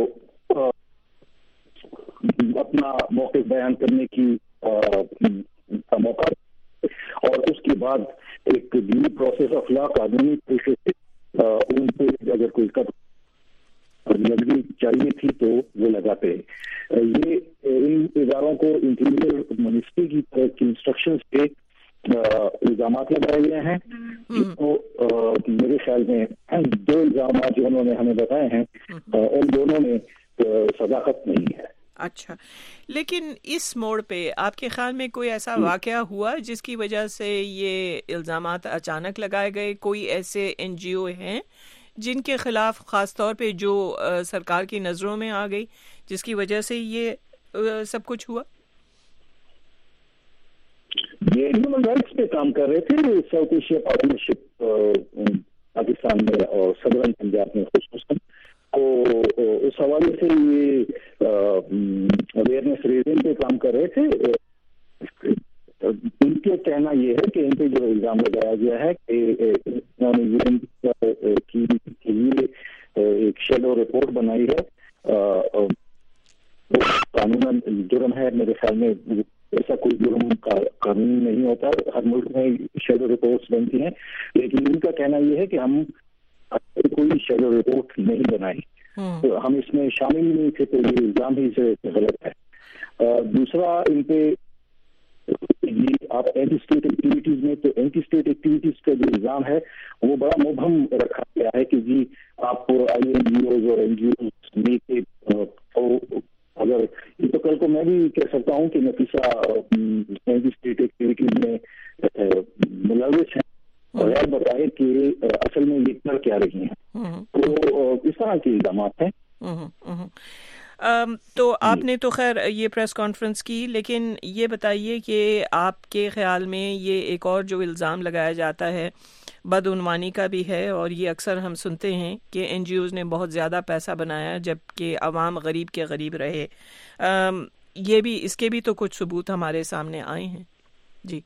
اپنا موقف بیان کرنے کی موقع, اور اس کے بعد ایک ڈیو پروسیس آف لا قانونی طریقے سے ان پہ اگر کوئی لگنی چاہیے تھی تو وہ لگاتے ہیں. یہ ان اداروں کو انٹیریئر منسٹری کی طرف کی انسٹرکشن پہ الزامات لگائے گئے ہیں. تو میرے خیال میں دو الزامات جو انہوں نے ہمیں بتائے ہیں ان دونوں میں صداقت نہیں ہے. اچھا, لیکن اس موڑ پہ آپ کے خیال میں کوئی ایسا واقعہ ہوا جس کی وجہ سے یہ الزامات اچانک لگائے گئے؟ کوئی ایسے این جی او ہیں جن کے خلاف خاص طور پہ جو سرکار کی نظروں میں آ گئی جس کی وجہ سے یہ سب کچھ ہوا؟ یہ ہیومن رائٹس پہ کام کر رہے تھے ساؤتھ ایشیا پارٹنرشپ پاکستان میں اور سدرن پنجاب میں خصوصاً, تو اس حوالے سے یہ اویئرنیس ریزنگ پہ کام کر رہے تھے. ان کا کہنا یہ ہے کہ ان پہ جو الزام لگایا گیا ہے کہ انہوں نے یہ ایک شیڈو رپورٹ بنائی ہے, قانون جرم ہے. میرے خیال میں ایسا کوئی جرم قانون نہیں ہوتا, ہر ملک میں شیڈو رپورٹس بنتی ہیں, لیکن ان کا کہنا یہ ہے کہ ہم کوئی شیڈو رپورٹ نہیں بنائی, تو ہم اس میں شامل نہیں تھے, تو یہ الزام ہی سے غلط ہے. دوسرا, ان پہ یہ آپ اینٹی اسٹیٹ ایکٹیویٹیز میں, تو اینٹی اسٹیٹ ایکٹیویٹیز کا جو الزام ہے وہ بڑا مبہم رکھا گیا ہے کہ جی آپ آئی این جی اوز اور این جی اوز مل کے, اگر یہ تو کل کو میں بھی کہہ سکتا ہوں کہ نفیسہ اینٹی اسٹیٹ ایکٹیویٹیز میں ملوث ہیں بغیر بتائے کہ اصل میں یہ کر کیا رہی ہیں, تو اس طرح کے الزامات ہیں. تو آپ نے تو خیر یہ پریس کانفرنس کی, لیکن یہ بتائیے کہ آپ کے خیال میں یہ ایک اور جو الزام لگایا جاتا ہے بدعنوانی کا بھی ہے, اور یہ اکثر ہم سنتے ہیں کہ این جی اوز نے بہت زیادہ پیسہ بنایا جبکہ عوام غریب کے غریب رہے. یہ بھی, اس کے بھی تو کچھ ثبوت ہمارے سامنے آئے ہیں. جی,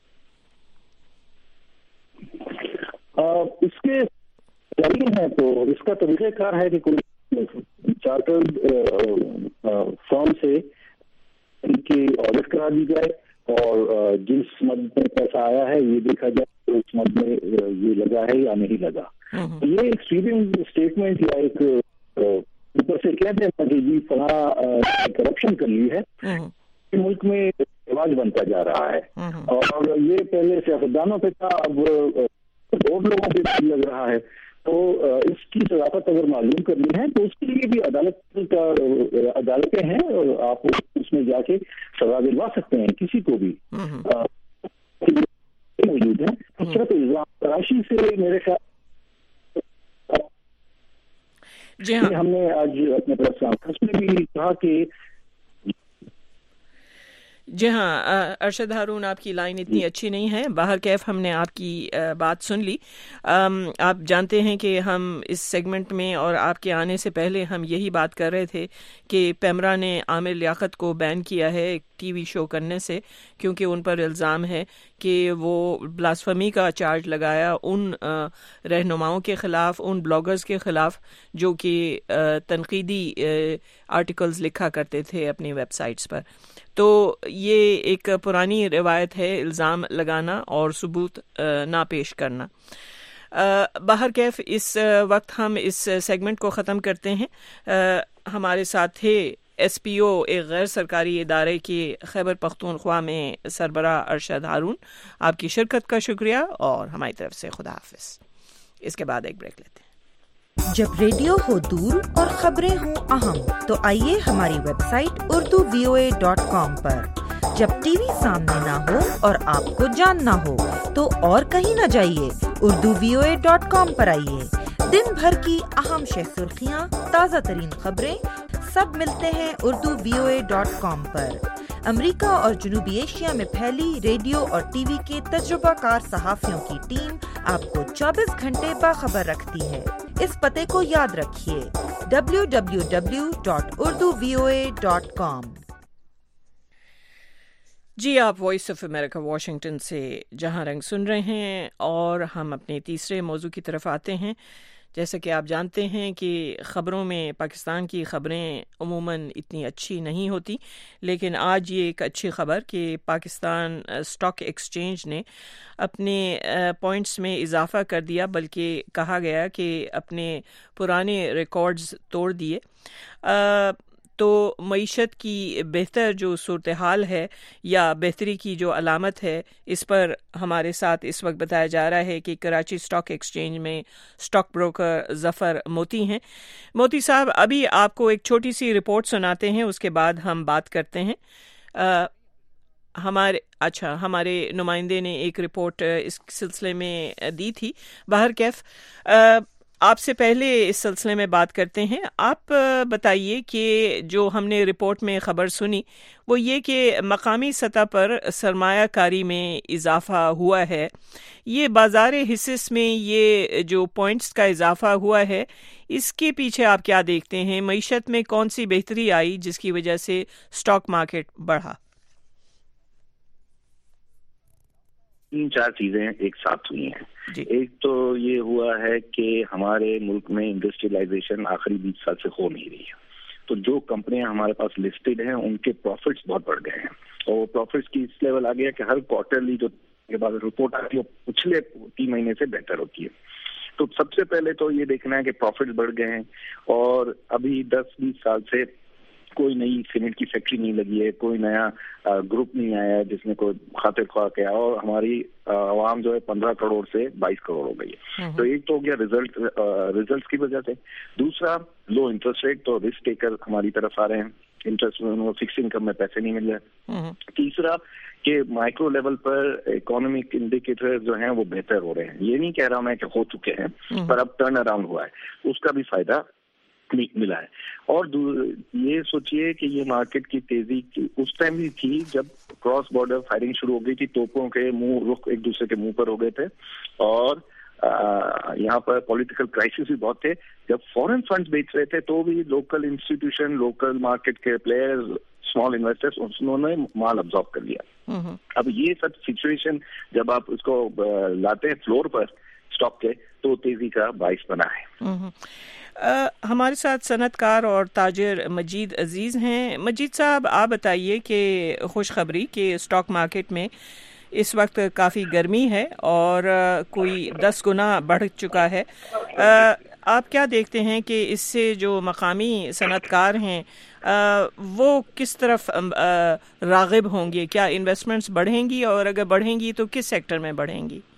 اس کے ہیں تو اس کا طریقہ کار ہے کہ کوئی چارٹرڈ فرم سے ان کی آڈٹ کرا دی جائے, اور جس مد میں پیسہ آیا ہے یہ دیکھا جائے کہ اس مد میں یہ لگا ہے یا نہیں لگا. یہ ایک سویپنگ اسٹیٹمنٹ یا ایک اوپر سے کہتے ہیں کہ جی فلاں کرپشن کر لی ہے, ملک میں رواج بنتا جا رہا ہے, اور یہ پہلے سیاستدانوں پہ تھا, اب اور لوگوں پہ لگ رہا ہے. تو اس کی صداقت اگر معلوم کرنی ہے تو اس کے لیے بھی عدالت کا عدالتیں ہیں, اور آپ اس میں جا کے سزا دلوا سکتے ہیں کسی کو بھی موجود ہے. اس طرح تو الزام تراشی سے میرے خیال جی ہاں ہم نے آج اپنے پریس کانفرنس میں بھی کہا کہ جی ہاں ارشد ہارون, آپ کی لائن اتنی اچھی نہیں ہے, باہر کیف ہم نے آپ کی بات سن لی. آپ جانتے ہیں کہ ہم اس سیگمنٹ میں اور آپ کے آنے سے پہلے ہم یہی بات کر رہے تھے کہ پیمرا نے عامر لیاقت کو بین کیا ہے ایک ٹی وی شو کرنے سے, کیونکہ ان پر الزام ہے کہ وہ بلاسفمی کا چارج لگایا ان رہنماؤں کے خلاف, ان بلاگرز کے خلاف جو کہ تنقیدی آرٹیکلز لکھا کرتے تھے اپنی ویب سائٹس پر. تو یہ ایک پرانی روایت ہے الزام لگانا اور ثبوت نہ پیش کرنا. باہر کیف اس وقت ہم اس سیگمنٹ کو ختم کرتے ہیں. ہمارے ساتھ تھے ایس پی او ایک غیر سرکاری ادارے کے خیبر پختونخوا میں سربراہ ارشد ہارون. آپ کی شرکت کا شکریہ اور ہماری طرف سے خدا حافظ. اس کے بعد ایک بریک لیتے ہیں. جب ریڈیو ہو دور اور خبریں ہوں اہم تو آئیے ہماری website Urdu V O A dot com پر. جب ٹی وی سامنے نہ ہو اور آپ کو جاننا ہو تو اور کہیں نہ جائیے, Urdu V O A dot com پر آئیے. دن بھر کی اہم شہ سرخیاں, تازہ ترین خبریں سب ملتے ہیں Urdu V O A dot com پر. امریکہ اور جنوبی ایشیا میں پھیلی ریڈیو اور ٹی وی کے تجربہ کار صحافیوں کی ٹیم آپ کو چوبیس گھنٹے باخبر رکھتی ہے. اس پتے کو یاد رکھیے W W W dot Urdu V O A dot com. جی آپ وائس آف امریکہ واشنگٹن سے جہاں رنگ سن رہے ہیں اور ہم اپنے تیسرے موضوع کی طرف آتے ہیں. جیسا کہ آپ جانتے ہیں کہ خبروں میں پاکستان کی خبریں عموماً اتنی اچھی نہیں ہوتی, لیکن آج یہ ایک اچھی خبر کہ پاکستان اسٹاک ایکسچینج نے اپنے پوائنٹس میں اضافہ کر دیا, بلکہ کہا گیا کہ اپنے پرانے ریکارڈز توڑ دیے. تو معیشت کی بہتر جو صورتحال ہے یا بہتری کی جو علامت ہے, اس پر ہمارے ساتھ اس وقت بتایا جا رہا ہے کہ کراچی اسٹاک ایکسچینج میں اسٹاک بروکر ظفر موتی ہیں. موتی صاحب, ابھی آپ کو ایک چھوٹی سی رپورٹ سناتے ہیں, اس کے بعد ہم بات کرتے ہیں. آ, ہمارے اچھا ہمارے نمائندے نے ایک رپورٹ اس سلسلے میں دی تھی. باہر کیف آپ سے پہلے اس سلسلے میں بات کرتے ہیں. آپ بتائیے کہ جو ہم نے رپورٹ میں خبر سنی وہ یہ کہ مقامی سطح پر سرمایہ کاری میں اضافہ ہوا ہے. یہ بازار حصص میں یہ جو پوائنٹس کا اضافہ ہوا ہے, اس کے پیچھے آپ کیا دیکھتے ہیں؟ معیشت میں کون سی بہتری آئی جس کی وجہ سے اسٹاک مارکیٹ بڑھا؟ تین چار چیزیں ایک ساتھ ہوئی ہیں. ایک تو یہ ہوا ہے کہ ہمارے ملک میں انڈسٹریلائزیشن آخری بیس سال سے ہو نہیں رہی ہے, تو جو کمپنیاں ہمارے پاس لسٹڈ ہیں ان کے پروفٹس بہت بڑھ گئے ہیں, اور پروفٹس کی اس لیول آ گیا کہ ہر کوارٹرلی جو کے بعد رپورٹ آتی ہے وہ پچھلے تین مہینے سے بہتر ہوتی ہے. تو سب سے پہلے تو یہ دیکھنا ہے کہ پروفٹس بڑھ گئے ہیں, اور ابھی دس بیس سال سے کوئی نئی سیمنٹ کی فیکٹری نہیں لگی ہے, کوئی نیا گروپ نہیں آیا ہے جس میں کوئی خاطر خواہ کیا, اور ہماری عوام جو ہے پندرہ کروڑ سے بائیس کروڑ ہو گئی ہے. تو ایک تو ہو گیا ریزلٹ ریزلٹس کی وجہ سے. دوسرا لو انٹرسٹ ریٹ, تو رسک ٹیکر ہماری طرف آ رہے ہیں, انٹرسٹ فکس انکم میں پیسے نہیں مل رہے. تیسرا کہ مائکرو لیول پر اکانومک انڈیکیٹر جو ہیں وہ بہتر ہو رہے ہیں. یہ نہیں کہہ رہا میں کہ ہو چکے ہیں, پر اب ٹرن اراؤنڈ ہوا ہے, اس کا بھی فائدہ ملا ہے. اور یہ سوچئے کہ یہ مارکیٹ کی تیزی اس ٹائم بھی تھی جب کراس بارڈر فائرنگ شروع ہو گئی تھی, توپوں کے منہ رخ ایک دوسرے کے منہ پر ہو گئے تھے, اور یہاں پر پولیٹیکل کرائسس بھی بہت تھے. جب فورن فنڈز بیچ رہے تھے تو بھی لوکل انسٹیٹیوشن, لوکل مارکیٹ کے پلیئرز, اسمال انویسٹرز, انہوں نے مال ابزارو کر لیا. اب یہ سب سچویشن جب آپ اس کو لاتے ہیں فلور پر اسٹاک کے, تو تیزی کا باعث بنا ہے. Uh, ہمارے ساتھ صنعت کار اور تاجر مجید عزیز ہیں. مجید صاحب, آپ بتائیے کہ خوشخبری کہ اسٹاک مارکیٹ میں اس وقت کافی گرمی ہے اور uh, کوئی دس گنا بڑھ چکا ہے. uh, آپ کیا دیکھتے ہیں کہ اس سے جو مقامی صنعت کار ہیں uh, وہ کس طرف uh, راغب ہوں گے؟ کیا انویسٹمنٹس بڑھیں گی, اور اگر بڑھیں گی تو کس سیکٹر میں بڑھیں گی؟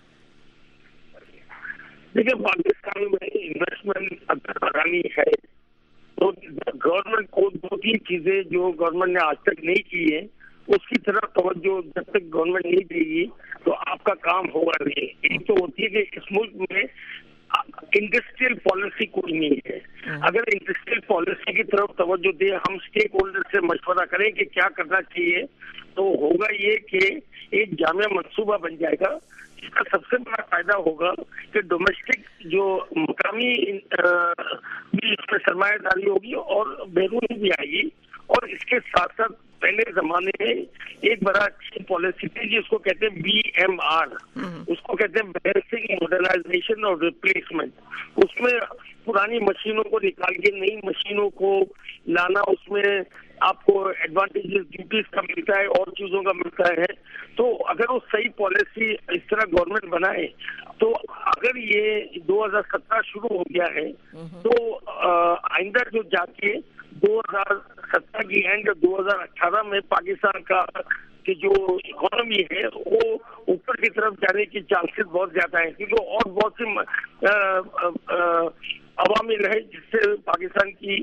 دیکھیے, پاکستان میں انویسٹمنٹ اگر بڑھانی ہے تو گورنمنٹ کو دو تین چیزیں جو گورنمنٹ نے آج تک نہیں کی ہے اس کی طرف توجہ جب تک گورنمنٹ نہیں دے گی تو آپ کا کام ہوگا نہیں. ایک تو ہوتی ہے کہ اس ملک میں انڈسٹریل پالیسی کوئی نہیں ہے. اگر انڈسٹریل پالیسی کی طرف توجہ دے, ہم اسٹیک ہولڈر سے مشورہ کریں کہ کیا کرنا چاہیے, تو ہوگا یہ کہ ایک جامع منصوبہ بن جائے گا. اس کا سب سے بڑا فائدہ ہوگا کہ ڈومیسٹک جو مقامی بھی اس میں سرمایہ داری ہوگی اور بیرونی بھی آئے گی. اور اس کے ساتھ ساتھ پہلے زمانے میں ایک بڑا اچھی پالیسی تھی جس کو کہتے ہیں بی ایم آر, اس کو کہتے ہیں بیسک ماڈرنائزیشن اور ریپلیسمنٹ. اس میں پرانی مشینوں کو نکال کے نئی مشینوں کو لانا, اس میں آپ کو ایڈوانٹیجز ڈیوٹیز کا ملتا ہے اور چیزوں کا ملتا ہے. تو اگر وہ صحیح پالیسی اس طرح گورنمنٹ بنائے تو اگر اگر یہ دو ہزار سترہ شروع ہو گیا ہے تو آئندہ جو جا کے دو ہزار سترہ کی اینڈ دو ہزار اٹھارہ میں پاکستان کا کہ جو اکانومی ہے وہ اوپر کی طرف جانے کی چانسز بہت زیادہ ہیں، کیونکہ اور بہت سی عوامل ہے جس سے پاکستان کی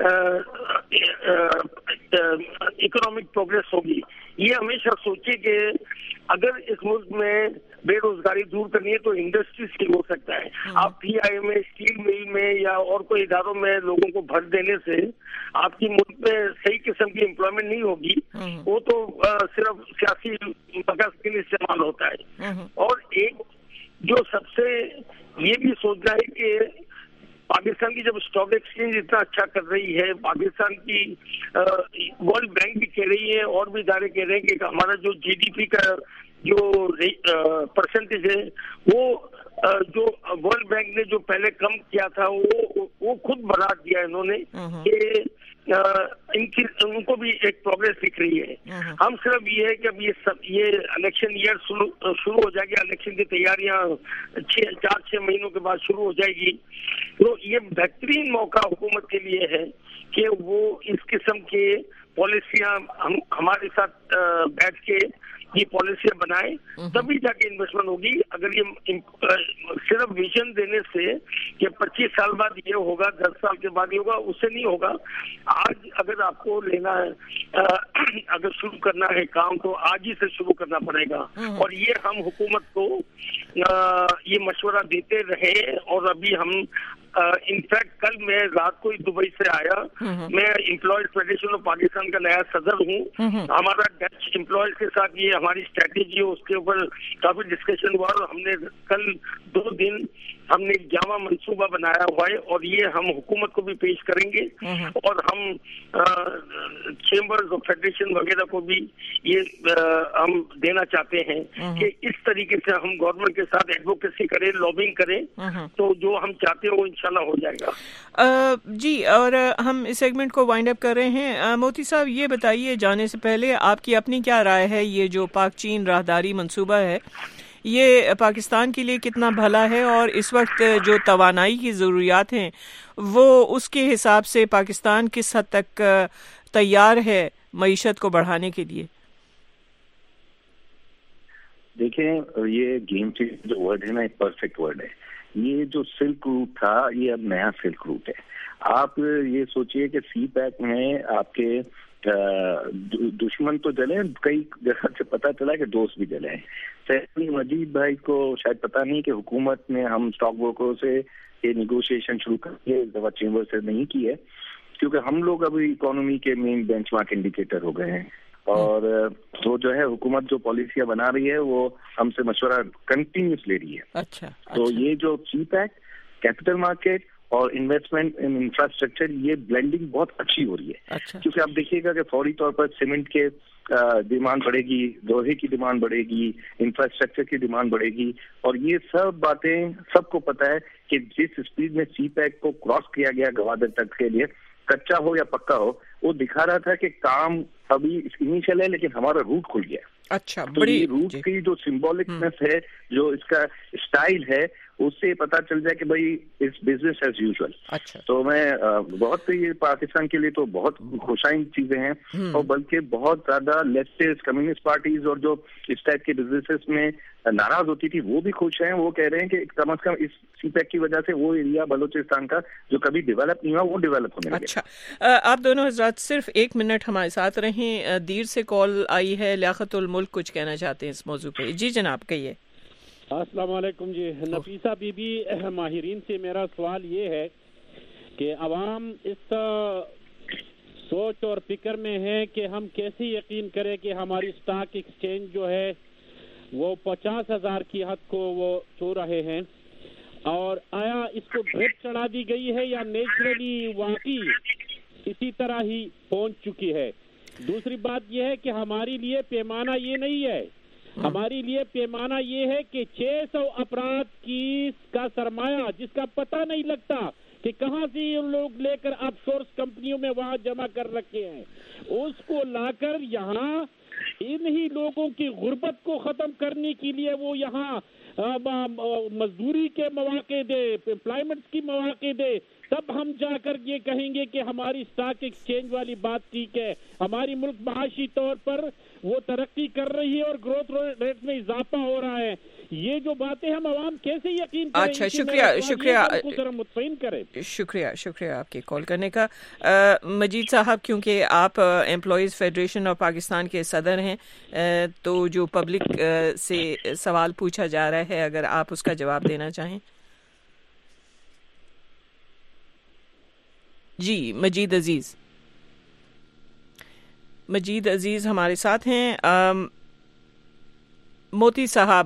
اکنامک پروگریس ہوگی. یہ ہمیشہ سوچے کہ اگر اس ملک میں بے روزگاری دور کرنی ہے تو انڈسٹریز کی ہو سکتا ہے. آپ پی آئی میں اسٹیل مل میں یا اور کوئی اداروں میں لوگوں کو بھر دینے سے آپ کی ملک میں صحیح قسم کی امپلائمنٹ نہیں ہوگی، وہ تو صرف سیاسی مقصد کے لیے استعمال ہوتا ہے. اور ایک جو سب سے یہ بھی سوچنا ہے کہ پاکستان کی جب اسٹاک ایکسچینج اتنا اچھا کر رہی ہے، پاکستان کی ورلڈ بینک بھی کہہ رہی ہے اور بھی ادارے کہہ رہے ہیں کہ ہمارا جو جی ڈی پی کا جو پرسنٹیج ہے وہ جو ورلڈ بینک نے جو پہلے کم کیا تھا وہ وہ خود بڑھا دیا انہوں نے کہ ان کی ان کو بھی ایک پروگریس دکھ رہی ہے. ہم صرف یہ ہے کہ اب یہ سب یہ الیکشن ایئر شروع ہو جائے گی، الیکشن کی تیاریاں چھ چار چھ مہینوں کے بعد شروع ہو جائے گی، تو یہ بہترین موقع حکومت کے لیے ہے کہ وہ اس قسم کے پالیسیاں ہم ہمارے ساتھ بیٹھ کے یہ پالیسیاں بنائیں، تبھی جا کے انویسٹمنٹ ہوگی. اگر یہ صرف ویژن دینے سے کہ پچیس سال بعد یہ ہوگا، دس سال کے بعد یہ ہوگا، اس سے نہیں ہوگا. آج اگر آپ کو لینا ہے، اگر شروع کرنا ہے کام تو آج ہی سے شروع کرنا پڑے گا. اور یہ ہم حکومت کو یہ مشورہ دیتے رہے. اور ابھی ہم انفیکٹ کل میں رات کو ہی دبئی سے آیا، میں امپلائیز فیڈریشن آف پاکستان کا نیا صدر ہوں. ہمارا ڈچ امپلائیز کے ساتھ یہ ہماری اسٹریٹجی ہے، اس کے اوپر کافی ڈسکشن ہوا اور ہم نے کل دو دن ہم نے گیارہ منصوبہ بنایا ہوا ہے اور یہ ہم حکومت کو بھی پیش کریں گے اور ہم چیمبرز اور فیڈریشن وغیرہ کو بھی یہ ہم دینا چاہتے ہیں کہ اس طریقے سے ہم گورنمنٹ کے ساتھ ایڈوکیسی کریں، لابنگ کریں، تو جو ہم چاہتے ہیں وہ انشاءاللہ ہو جائے گا. جی، اور ہم اس سیگمنٹ کو وائنڈ اپ کر رہے ہیں. موتی صاحب یہ بتائیے جانے سے پہلے آپ کی اپنی کیا رائے ہے، یہ جو پاک چین راہداری منصوبہ ہے یہ پاکستان کے لیے کتنا بھلا ہے، اور اس وقت جو توانائی کی ضروریات ہیں وہ اس کے حساب سے پاکستان کس حد تک تیار ہے معیشت کو بڑھانے کے لیے؟ دیکھیں، یہ گیم چینج جو ورڈ ہے نا ایک پرفیکٹ ورڈ ہے. یہ جو سلک روٹ تھا یہ اب نیا سلک روٹ ہے. آپ یہ سوچئے کہ سی پیک میں آپ کے دشمن تو جلے، کئی جگہ سے پتہ چلا کہ دوست بھی جلے ہیں. سیفی مجید بھائی کو شاید پتہ نہیں کہ حکومت نے ہم اسٹاک بروکروں سے یہ نیگوشیشن شروع کر کے اس دفعہ چیمبر سے نہیں کی ہے، کیونکہ ہم لوگ ابھی اکانومی کے مین بینچ مارک انڈیکیٹر ہو گئے ہیں. اور وہ جو ہے حکومت جو پالیسیاں بنا رہی ہے وہ ہم سے مشورہ کنٹینیوس لے رہی ہے. اچھا, تو اچھا. یہ جو سی پیک، کیپٹل مارکیٹ اور انویسٹمنٹ ان انفراسٹرکچر، یہ بلینڈنگ بہت اچھی ہو رہی ہے. اچھا. کیونکہ آپ دیکھیے گا کہ فوری طور پر سیمنٹ کے ڈیمانڈ بڑھے گی، لوہے کی ڈیمانڈ بڑھے گی، انفراسٹرکچر کی ڈیمانڈ بڑھے گی. اور یہ سب باتیں سب کو پتہ ہے کہ جس اسپیڈ میں سی پیک کو کراس کیا گیا گوادر تک کے لیے، کچا ہو یا پکا ہو، وہ دکھا رہا تھا کہ کام ابھی انیشل ہے لیکن ہمارا روٹ کھل گیا. اچھا، تو یہ روٹ کی جو سمبولکنس ہے، جو اس کا اسٹائل ہے، اس سے پتا چل جائے کہ بھائی اس بزنس ایز یوزول. اچھا. تو میں بہت یہ پاکستان کے لیے تو بہت خوشائند چیزیں ہیں، اور بلکہ بہت زیادہ لیفٹسٹ کمیونسٹ پارٹیز اور جو اس ٹائپ کے بزنسز میں ناراض ہوتی تھی وہ بھی خوش ہیں. وہ کہہ رہے ہیں کہ کم از کم اس سی پیک کی وجہ سے وہ ایریا بلوچستان کا جو کبھی ڈیولپ نہیں ہوا وہ ڈیولپ ہونے لگے. اچھا، آپ دونوں حضرات صرف ایک منٹ ہمارے ساتھ رہیں. دیر سے کال آئی ہے، لیاقت الملک کچھ کہنا چاہتے ہیں اس موضوع پہ. جی جناب کہیے. السلام علیکم. جی نفیسہ بی بی، ماہرین سے میرا سوال یہ ہے کہ عوام اس سوچ اور فکر میں ہے کہ ہم کیسے یقین کریں کہ ہماری اسٹاک ایکسچینج جو ہے وہ پچاس ہزار کی حد کو وہ چھو رہے ہیں، اور آیا اس کو ڈرپ چڑھا دی گئی ہے یا نیچرلی واقعی اسی طرح ہی پہنچ چکی ہے. دوسری بات یہ ہے کہ ہمارے لیے پیمانہ یہ نہیں ہے، ہمارے لیے پیمانہ یہ ہے کہ چھ سو افراد کی کا سرمایہ جس کا پتہ نہیں لگتا کہ کہاں سے یہ لوگ لے کر آف سورس کمپنیوں میں وہاں جمع کر رکھے ہیں, اس کو لا کر یہاں انہی لوگوں کی غربت کو ختم کرنے کے لیے وہ یہاں مزدوری کے مواقع دے, امپلائمنٹ کی مواقع دے, تب ہم جا کر یہ کہیں گے کہ ہماری اسٹاک ایکسچینج والی بات ٹھیک ہے, ہماری ملک معاشی طور پر وہ ترقی کر رہی ہے اور گروتھ ریٹ میں اضافہ ہو رہا ہے. یہ جو باتیں ہم عوام کیسے یقین کریں؟ اچھا, شکریہ شکریہ ذرا مطمئن کریں. شکریہ شکریہ آپ کے کال کرنے کا. مجید صاحب, کیونکہ آپ امپلائیز فیڈریشن آف پاکستان کے صدر ہیں, تو جو پبلک سے سوال پوچھا جا رہا ہے, اگر آپ اس کا جواب دینا چاہیں. جی مجید عزیز, مجید عزیز ہمارے ساتھ ہیں. موتی صاحب,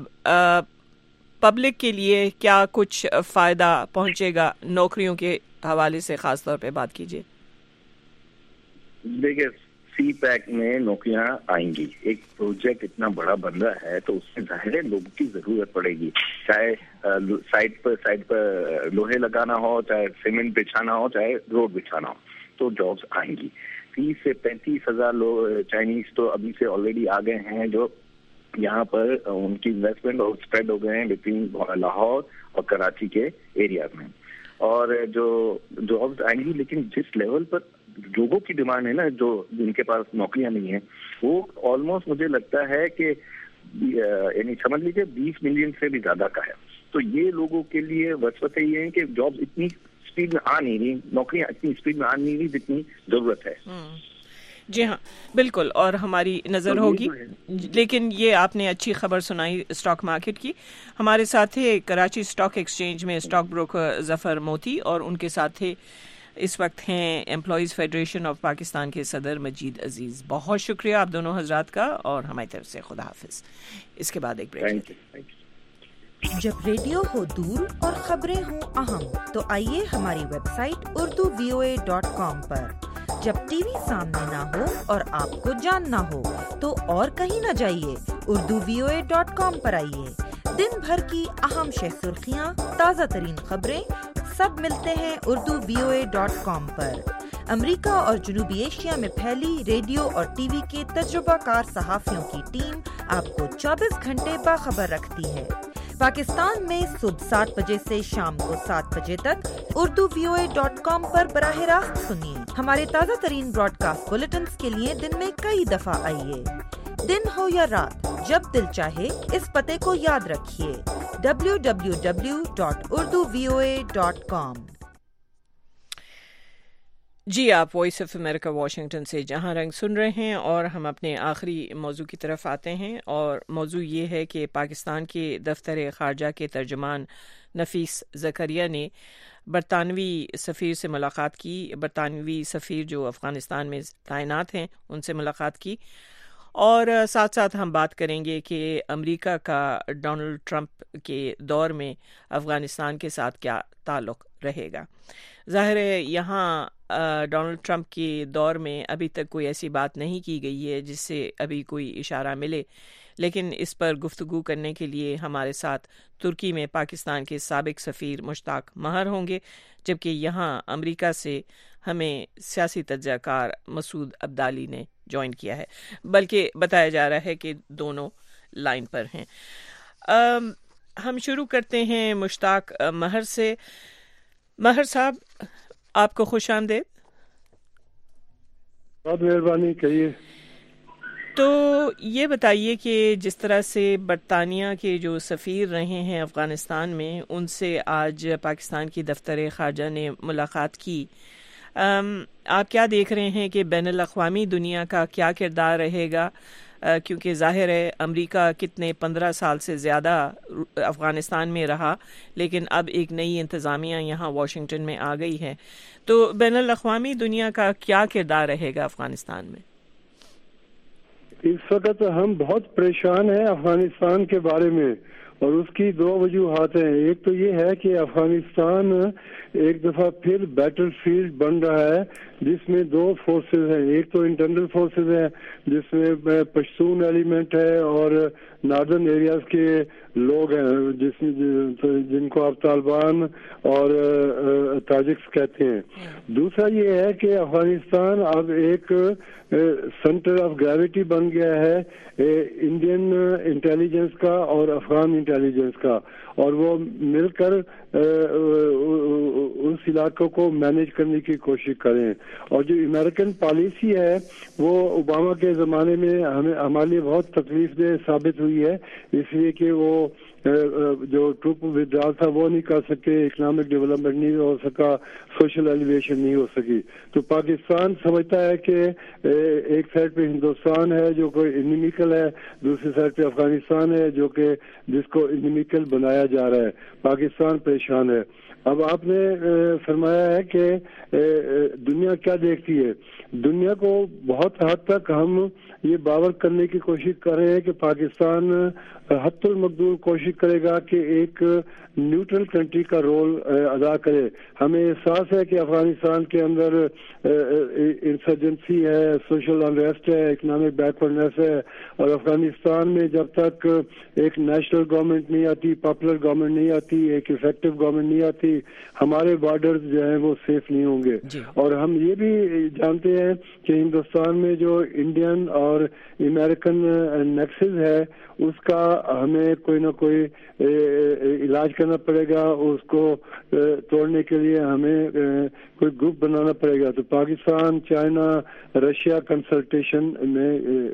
پبلک کے لیے کیا کچھ فائدہ پہنچے گا نوکریوں کے حوالے سے, خاص طور پہ بات کیجیے. دیکھیے, سی پیک میں نوکریاں آئیں گی. ایک پروجیکٹ اتنا بڑا بن رہا ہے تو اس میں ظاہر ہے لوگوں کی ضرورت پڑے گی, چاہے سائٹ پر سائٹ پر لوہے لگانا ہو, چاہے سیمنٹ بچھانا ہو, چاہے روڈ بچھانا ہو, تو جابس آئیں گی. تیس سے پینتیس ہزار لوگ چائنیز تو ابھی سے آلریڈی آ گئے ہیں جو یہاں پر ان کی انویسٹمنٹ اور اسپریڈ ہو گئے ہیں بٹوین لاہور اور کراچی کے ایریاز میں. اور جو جابس آئیں گی, لیکن جس لیول پر لوگوں کی ڈیمانڈ ہے نا, جو جن کے پاس نوکریاں نہیں ہیں, وہ آلموسٹ مجھے لگتا ہے کہ یعنی سمجھ لیجیے بیس ملین سے بھی زیادہ کا ہے. تو یہ لوگوں کے لیے وسوسہ یہ ہے کہ جابس اتنی اسپیڈ میں آ نہیں رہی, نوکریاں اتنی اسپیڈ میں آ نہیں رہی جتنی ضرورت ہے. جی ہاں بالکل, اور ہماری نظر ہوگی. لیکن یہ آپ نے اچھی خبر سنائی اسٹاک مارکیٹ کی. ہمارے ساتھ تھے کراچی اسٹاک ایکسچینج میں اسٹاک بروکر ظفر موتی, اور ان کے ساتھ تھے اس وقت ہیں امپلائیز فیڈریشن آف پاکستان کے صدر مجید عزیز. بہت شکریہ آپ دونوں حضرات کا, اور ہماری طرف سے خدا حافظ. اس کے بعد ایک بریک. جب ریڈیو ہو دور اور خبریں ہوں اہم, تو آئیے ہماری website Urdu V O A dot com پر. جب ٹی وی سامنے نہ ہو اور آپ کو جاننا ہو تو اور کہیں نہ جائیے, Urdu V O A dot com پر آئیے. دن بھر کی اہم شہ سرخیاں, تازہ ترین خبریں سب ملتے ہیں Urdu V O A dot com پر. امریکہ اور جنوبی ایشیا میں پھیلی ریڈیو اور ٹی وی کے تجربہ کار صحافیوں کی ٹیم آپ کو چوبیس گھنٹے باخبر رکھتی ہے. پاکستان میں صبح سات بجے سے شام کو سات بجے تک Urdu V O A dot com پر براہ راست سنیے. ہمارے تازہ ترین براڈ کاسٹ بلیٹنز کے لیے دن میں کئی دفعہ آئیے. دن ہو یا رات, جب دل چاہے اس پتے کو یاد رکھیے, W W W dot Urdu V O A dot com. جی آپ وائس آف امریکہ واشنگٹن سے جہاں رنگ سن رہے ہیں, اور ہم اپنے آخری موضوع کی طرف آتے ہیں. اور موضوع یہ ہے کہ پاکستان کے دفتر خارجہ کے ترجمان نفیس زکریا نے برطانوی سفیر سے ملاقات کی. برطانوی سفیر جو افغانستان میں تعینات ہیں ان سے ملاقات کی, اور ساتھ ساتھ ہم بات کریں گے کہ امریکہ کا ڈونلڈ ٹرمپ کے دور میں افغانستان کے ساتھ کیا تعلق رہے گا. ظاہر ہے یہاں ڈونلڈ ٹرمپ کے دور میں ابھی تک کوئی ایسی بات نہیں کی گئی ہے جس سے ابھی کوئی اشارہ ملے, لیکن اس پر گفتگو کرنے کے لیے ہمارے ساتھ ترکی میں پاکستان کے سابق سفیر مشتاق مہر ہوں گے, جبکہ یہاں امریکہ سے ہمیں سیاسی تجزیہ کار مسعود عبدالی نے جوائن کیا ہے, بلکہ بتایا جا رہا ہے کہ دونوں لائن پر ہیں. ہم شروع کرتے ہیں مشتاق مہر سے. مہر صاحب آپ کو خوش آمدید. بہت مہربانی, کہیے. تو یہ بتائیے کہ جس طرح سے برطانیہ کے جو سفیر رہے ہیں افغانستان میں, ان سے آج پاکستان کی دفتر خارجہ نے ملاقات کی, آپ کیا دیکھ رہے ہیں کہ بین الاقوامی دنیا کا کیا کردار رہے گا, کیونکہ ظاہر ہے امریکہ کتنے پندرہ سال سے زیادہ افغانستان میں رہا, لیکن اب ایک نئی انتظامیہ یہاں واشنگٹن میں آ گئی ہے, تو بین الاقوامی دنیا کا کیا کردار رہے گا افغانستان میں؟ اس وقت ہم بہت پریشان ہیں افغانستان کے بارے میں, اور اس کی دو وجوہات ہیں. ایک تو یہ ہے کہ افغانستان ایک دفعہ پھر بیٹل فیلڈ بن رہا ہے جس میں دو فورسز ہیں. ایک تو انٹرنل فورسز ہیں جس میں پشتون ایلیمنٹ ہے اور ناردرن ایریاز کے لوگ ہیں جس جن کو آپ طالبان اور تاجکس کہتے ہیں. دوسرا یہ ہے کہ افغانستان اب ایک سینٹر آف گریوٹی بن گیا ہے انڈین انٹیلیجنس کا اور افغان انٹیلیجنس کا, اور وہ مل کر اس علاقوں کو مینیج کرنے کی کوشش کریں. اور جو امریکن پالیسی ہے وہ اوباما کے زمانے میں ہمیں ہمارے لیے بہت تکلیف دہ ثابت ہوئی ہے, اس لیے کہ وہ جو ٹروپ ودرال تھا وہ نہیں کر سکے, اکنامک ڈیولپمنٹ نہیں ہو سکا, سوشل ایلیویشن نہیں ہو سکی. تو پاکستان سمجھتا ہے کہ ایک سائڈ پہ ہندوستان ہے جو کوئی انیمیکل ہے, دوسری سائڈ پہ افغانستان ہے جو کہ جس کو انیمیکل بنایا جا رہا ہے. پاکستان پریشان ہے. اب آپ نے فرمایا ہے کہ دنیا کیا دیکھتی ہے. دنیا کو بہت حد تک ہم یہ باور کرنے کی کوشش کر رہے ہیں کہ پاکستان حد المقدور کوشش کرے گا کہ ایک نیوٹرل کنٹری کا رول ادا کرے. ہمیں احساس ہے کہ افغانستان کے اندر انسرجنسی ہے, سوشل انریسٹ ہے, اکنامک بیکورڈنیس ہے, اور افغانستان میں جب تک ایک نیشنل گورنمنٹ نہیں آتی, پاپولر گورنمنٹ نہیں آتی, ایک افیکٹو گورنمنٹ نہیں آتی, ہمارے بارڈرز جو ہیں وہ سیف نہیں ہوں گے. اور ہم یہ بھی جانتے ہیں کہ ہندوستان میں جو انڈین اور امریکن نیکسس ہے اس کا ہمیں کوئی نہ کوئی علاج کرنا پڑے گا, اس کو توڑنے کے لیے ہمیں کوئی گروپ بنانا پڑے گا. تو پاکستان, چائنا, رشیا کنسلٹیشن میں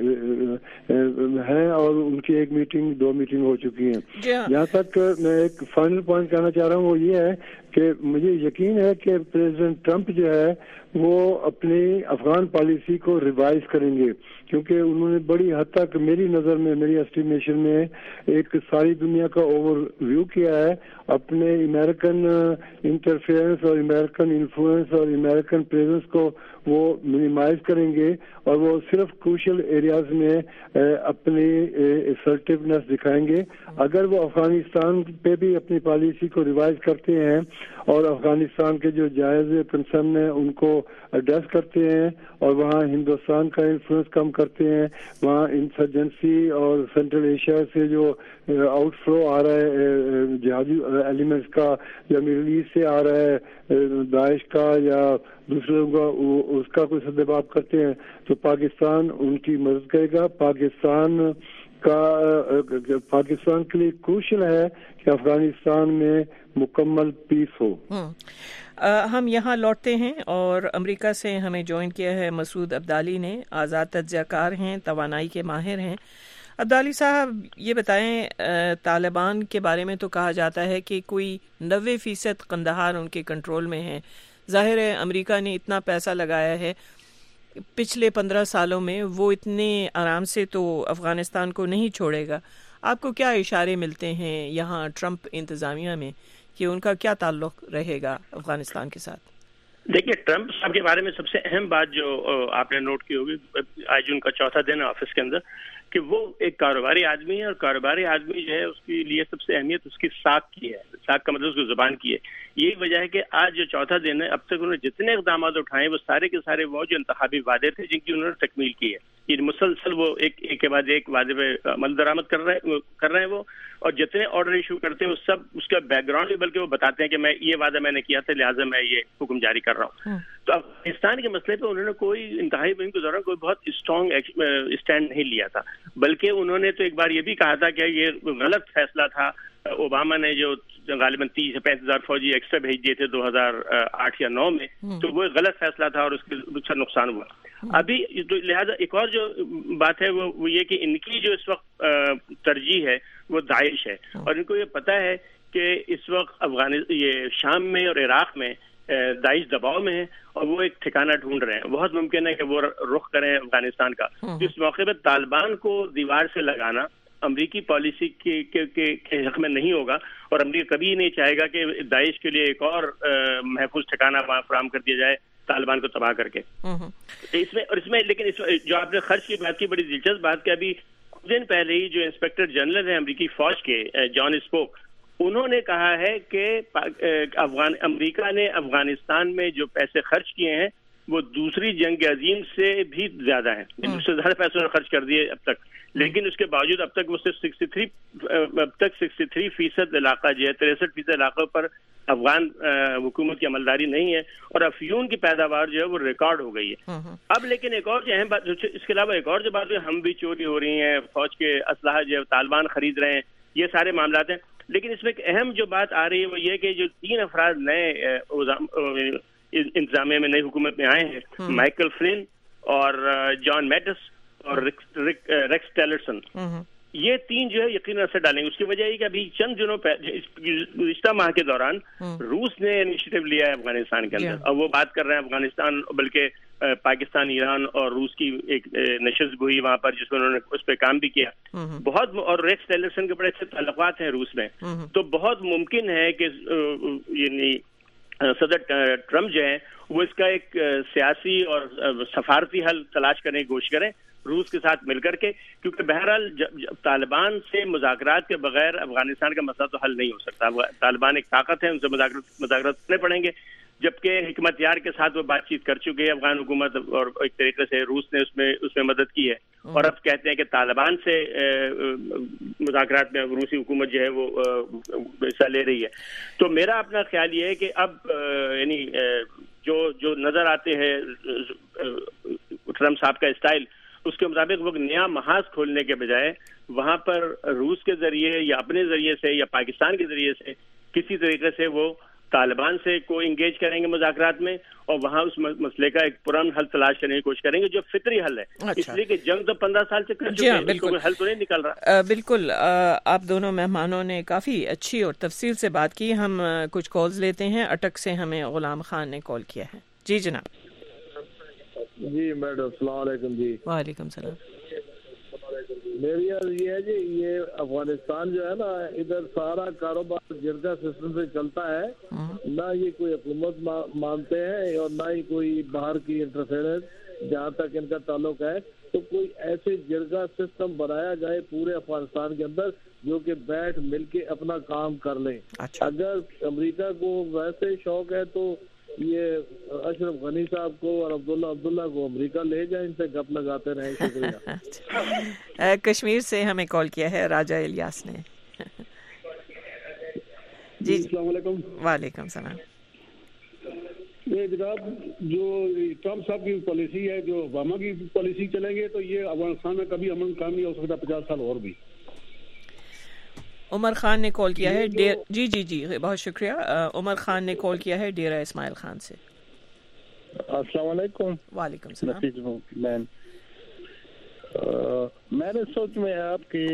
ہے اور ان کی ایک میٹنگ دو میٹنگ ہو چکی ہیں. یہاں تک میں ایک فائنل پوائنٹ کہنا چاہ رہا ہوں, وہ یہ ہے کہ مجھے یقین ہے کہ پریزیڈنٹ ٹرمپ جو ہے وہ اپنی افغان پالیسی کو ریوائز کریں گے, کیونکہ انہوں نے بڑی حد تک میری نظر میں, میری اسٹیمیشن میں ایک ساری دنیا کا اوور ویو کیا ہے. اپنے امریکن انٹرفیئرنس اور امریکن انفلوئنس اور امریکن پریزنس کو وہ منیمائز کریں گے, اور وہ صرف کروشل ایریاز میں اپنی اسرٹیونیس دکھائیں گے. اگر وہ افغانستان پہ بھی اپنی پالیسی کو ریوائز کرتے ہیں اور افغانستان کے جو جائز کنسرن ہیں ان کو ایڈریس کرتے ہیں, اور وہاں ہندوستان کا انفلوئنس کم کرتے ہیں, وہاں انسرجنسی اور سینٹرل ایشیا سے جو آؤٹ فلو آ رہا ہے جہادی ایلیمنٹس کا, یا مڈل ایسٹ سے آ رہا ہے داعش کا یا دوسرے لوگوں کا, اس کا کوئی سدباب کرتے ہیں, تو پاکستان ان کی مدد کرے گا. پاکستان کا پاکستان کے لیے کروشل ہے کہ افغانستان میں مکمل پیس ہو. ہم یہاں لوٹتے ہیں اور امریکہ سے ہمیں جوائن کیا ہے مسعود عبدالی نے. آزاد تجزیہ کار ہیں, توانائی کے ماہر ہیں. عبدالی صاحب یہ بتائیں, طالبان کے بارے میں تو کہا جاتا ہے کہ کوئی نوے فیصد قندھار ان کے کنٹرول میں ہیں. ظاہر ہے امریکہ نے اتنا پیسہ لگایا ہے پچھلے پندرہ سالوں میں, وہ اتنے آرام سے تو افغانستان کو نہیں چھوڑے گا. آپ کو کیا اشارے ملتے ہیں یہاں ٹرمپ انتظامیہ میں کہ ان کا کیا تعلق رہے گا افغانستان کے ساتھ؟ دیکھیے, ٹرمپ صاحب کے بارے میں سب سے اہم بات جو آپ نے نوٹ کی ہوگی, آج ان کا چوتھا دن ہے آفس کے اندر, کہ وہ ایک کاروباری آدمی ہے, اور کاروباری آدمی جو ہے اس کے لیے سب سے اہمیت اس کی ساکھ کی ہے. ساکھ کا مطلب اس کی زبان کی ہے. یہی وجہ ہے کہ آج جو چوتھا دن ہے, اب تک انہوں نے جتنے اقدامات اٹھائے وہ سارے کے سارے وہ جو انتخابی وعدے تھے جن کی انہوں نے تکمیل کی ہے. یہ مسلسل وہ ایک ایک کے بعد ایک وعدے پہ عمل درآمد کر رہے کر رہے ہیں وہ, اور جتنے آرڈر ایشو کرتے ہیں وہ سب اس کا بیک گراؤنڈ بھی, بلکہ وہ بتاتے ہیں کہ میں یہ وعدہ میں نے کیا تھا لہٰذا میں یہ حکم جاری کر رہا ہوں. تو افغانستان کے مسئلے پہ انہوں نے کوئی انتہائی مہم کے دوران کوئی بہت اسٹرانگ اسٹینڈ نہیں لیا تھا, بلکہ انہوں نے تو ایک بار یہ بھی کہا تھا کہ یہ غلط فیصلہ تھا. اوباما نے جو غالباً تیس سے پینتیس ہزار فوجی ایکسٹرا بھیج دیے تھے دو ہزار آٹھ یا نو میں, تو وہ غلط فیصلہ تھا اور اس کے نقصان ہوا. ابھی لہٰذا ایک اور جو بات ہے وہ یہ کہ ان کی جو اس وقت ترجیح ہے وہ داعش ہے, اور ان کو یہ پتہ ہے کہ اس وقت افغانستان یہ شام میں اور عراق میں داعش دباؤ میں ہے اور وہ ایک ٹھکانہ ڈھونڈ رہے ہیں. بہت ممکن ہے کہ وہ رخ کریں افغانستان کا. اس موقع پہ طالبان کو دیوار سے لگانا امریکی پالیسی کے, کے, کے, کے حق میں نہیں ہوگا, اور امریکہ کبھی نہیں چاہے گا کہ داعش کے لیے ایک اور محفوظ ٹھکانہ فراہم کر دیا جائے طالبان کو تباہ کر کے. اس میں اور اس میں لیکن اس جو آپ نے خرچ کی بات کی, بڑی دلچسپ بات کہ ابھی کچھ دن پہلے ہی جو انسپیکٹر جنرل ہیں امریکی فوج کے, جان اسپوک, انہوں نے کہا ہے کہ افغان امریکہ نے افغانستان میں جو پیسے خرچ کیے ہیں وہ دوسری جنگ عظیم سے بھی زیادہ ہیں. اس سے زیادہ پیسے خرچ کر دیے اب تک, لیکن اس کے باوجود اب تک وہ صرف سکسٹی تھری اب تک سکسٹی تھری فیصد علاقہ جو ہے تریسٹھ فیصد علاقوں پر افغان حکومت کی عملداری نہیں ہے, اور افیون کی پیداوار جو ہے وہ ریکارڈ ہو گئی ہے. اب لیکن ایک اور جو اہم بات, اس کے علاوہ ایک اور جو بات ہے, ہم بھی چوری ہو رہی ہیں, فوج کے اسلحہ جو ہے طالبان خرید رہے ہیں, یہ سارے معاملات ہیں. لیکن اس میں ایک اہم جو بات آ رہی ہے وہ یہ کہ جو تین افراد نئے انتظامیہ میں نئی حکومت میں آئے ہیں, مائیکل فلن اور جان میٹس اور ریکس ٹیلرسن, یہ تین جو ہے یقیناً اثر ڈالیں گے. اس کی وجہ یہ کہ ابھی چند دنوں گزشتہ ماہ کے دوران روس نے انیشیٹو لیا ہے افغانستان کے اندر, اور وہ بات کر رہے ہیں افغانستان بلکہ پاکستان, ایران اور روس کی ایک نشست ہوئی وہاں پر جس میں انہوں نے اس پہ کام بھی کیا بہت, اور ریکس ٹیلرسن کے بڑے اچھے تعلقات ہیں روس میں. تو بہت ممکن ہے کہ یعنی صدر ٹرمپ جو ہے وہ اس کا ایک سیاسی اور سفارتی حل تلاش کرنے کی کوشش کریں روس کے ساتھ مل کر کے, کیونکہ بہرحال طالبان سے مذاکرات کے بغیر افغانستان کا مسئلہ تو حل نہیں ہو سکتا. طالبان ایک طاقت ہے, ان سے مذاکرات کرنے پڑیں گے, جبکہ حکمت یار کے ساتھ وہ بات چیت کر چکے ہیں افغان حکومت, اور ایک طریقے سے روس نے اس میں اس میں مدد کی ہے, اور اب کہتے ہیں کہ طالبان سے مذاکرات میں روسی حکومت جو ہے وہ حصہ لے رہی ہے. تو میرا اپنا خیال یہ ہے کہ اب یعنی جو جو نظر آتے ہیں ٹرمپ صاحب کا اسٹائل, اس کے مطابق وہ نیا محاذ کھولنے کے بجائے وہاں پر روس کے ذریعے یا اپنے ذریعے سے یا پاکستان کے ذریعے سے کسی طریقے سے وہ طالبان سے کو انگیج کریں گے مذاکرات میں, اور وہاں اس مسئلے کا ایک پرامن حل تلاش کرنے کی کوشش کریں گے جو فطری حل ہے. اس لیے کہ جنگ تو پندرہ سال سے کر چکے ہیں, بالکل حل تو نہیں نکل رہا. بالکل, آپ دونوں مہمانوں نے کافی اچھی اور تفصیل سے بات کی. ہم کچھ کالز لیتے ہیں. اٹک سے ہمیں غلام خان نے کال کیا ہے. جی جناب. جی میڈم السلام علیکم. جی وعلیکم السلام. میری عرض یہ ہے جی, یہ افغانستان جو ہے نا, ادھر سارا کاروبار جرگا سسٹم سے چلتا ہے, نہ یہ کوئی حکومت مانتے ہیں اور نہ ہی کوئی باہر کی انٹرفیئرنس جہاں تک ان کا تعلق ہے. تو کوئی ایسے جرگا سسٹم بنایا جائے پورے افغانستان کے اندر جو کہ بیٹھ مل کے اپنا کام کر لیں. اگر امریکہ کو ویسے شوق ہے تو یہ اشرف غنی صاحب کو اور عبداللہ عبداللہ کو امریکہ لے جائیں, ان سے گپ لگاتے رہیں. شکریہ. کشمیر سے ہمیں کال کیا ہے راجہ الیاس نے. جی السلام علیکم. وعلیکم السلام. یہ جناب جو ٹرمپ صاحب کی پالیسی ہے, جو اوباما کی پالیسی چلیں گے تو یہ افغانستان میں کبھی امن کام نہیں ہو سکتا پچاس سال اور بھی. عمر خان نے کال کیا ہے. جی جی جی بہت شکریہ. عمر خان نے کال کیا ہے ڈیرہ اسماعیل خان سے. السلام علیکم. وعلیکم السلام. مین میرے سوچ میں آپ کی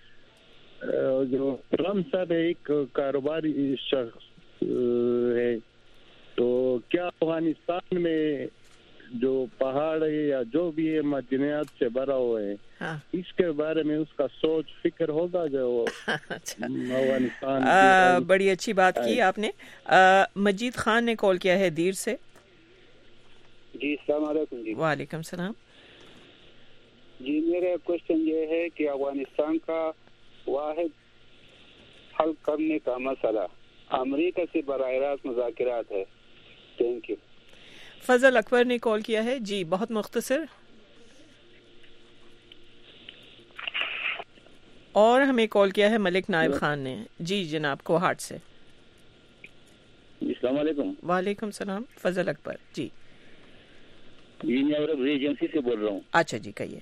جو ٹرمپ صاحب ایک کاروباری شخص ہے, تو کیا افغانستان میں جو پہاڑ ہے یا جو بھی ہے معدنیات سے بھرا ہوا ہے, اس کے بارے میں اس کا سوچ فکر ہوگا جو افغانستان. بڑی اچھی بات کی آپ نے. مجید خان نے کال کیا ہے دیر سے. جی السلام علیکم. جی وعلیکم السلام. جی میرا کوشچن یہ ہے کہ افغانستان کا واحد حل کرنے کا مسئلہ امریکہ سے براہ راست مذاکرات ہے. Thank you. فضل اکبر نے کال کیا ہے. جی بہت مختصر. اور ہمیں کال کیا ہے ملک نائب خان نے. جی جناب کوہاٹ سے. السلام علیکم. وعلیکم السلام. فضل اکبر. جی جی میں عرب ایجنسی سے بول رہا ہوں. اچھا جی کہیے.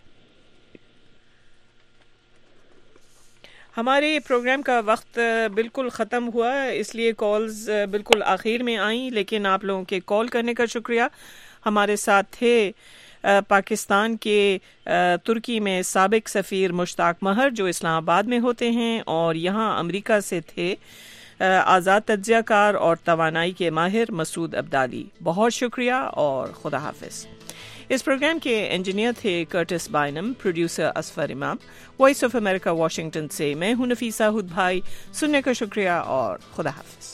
ہمارے پروگرام کا وقت بالکل ختم ہوا, اس لیے کالز بالکل آخر میں آئیں, لیکن آپ لوگوں کے کال کرنے کا شکریہ. ہمارے ساتھ تھے پاکستان کے ترکی میں سابق سفیر مشتاق مہر جو اسلام آباد میں ہوتے ہیں, اور یہاں امریکہ سے تھے آزاد تجزیہ کار اور توانائی کے ماہر مسعود عبدالی. بہت شکریہ اور خدا حافظ. اس پروگرام کے انجینئر تھے Curtis Bynum, producer Asfar Imam. Voice of America Washington سے میں ہوں نفیسہ ہد بھائی. سننے کا شکریہ اور خدا حافظ.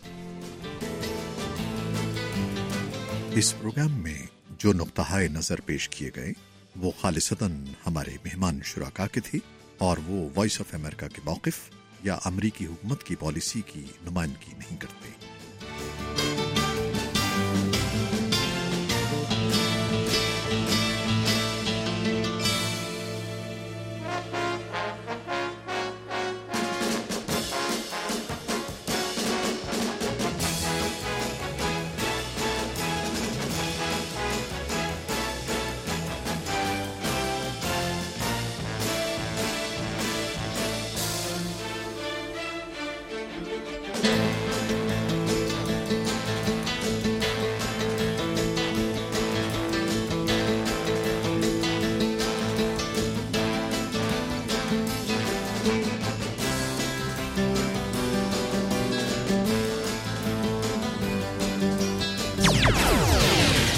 اس پروگرام میں جو نقطہ نظر پیش کیے گئے وہ خالصتاً ہمارے مہمان شرکا کے تھے, اور وہ وائس آف امریکہ کے موقف یا امریکی حکومت کی پالیسی کی نمائندگی نہیں کرتے.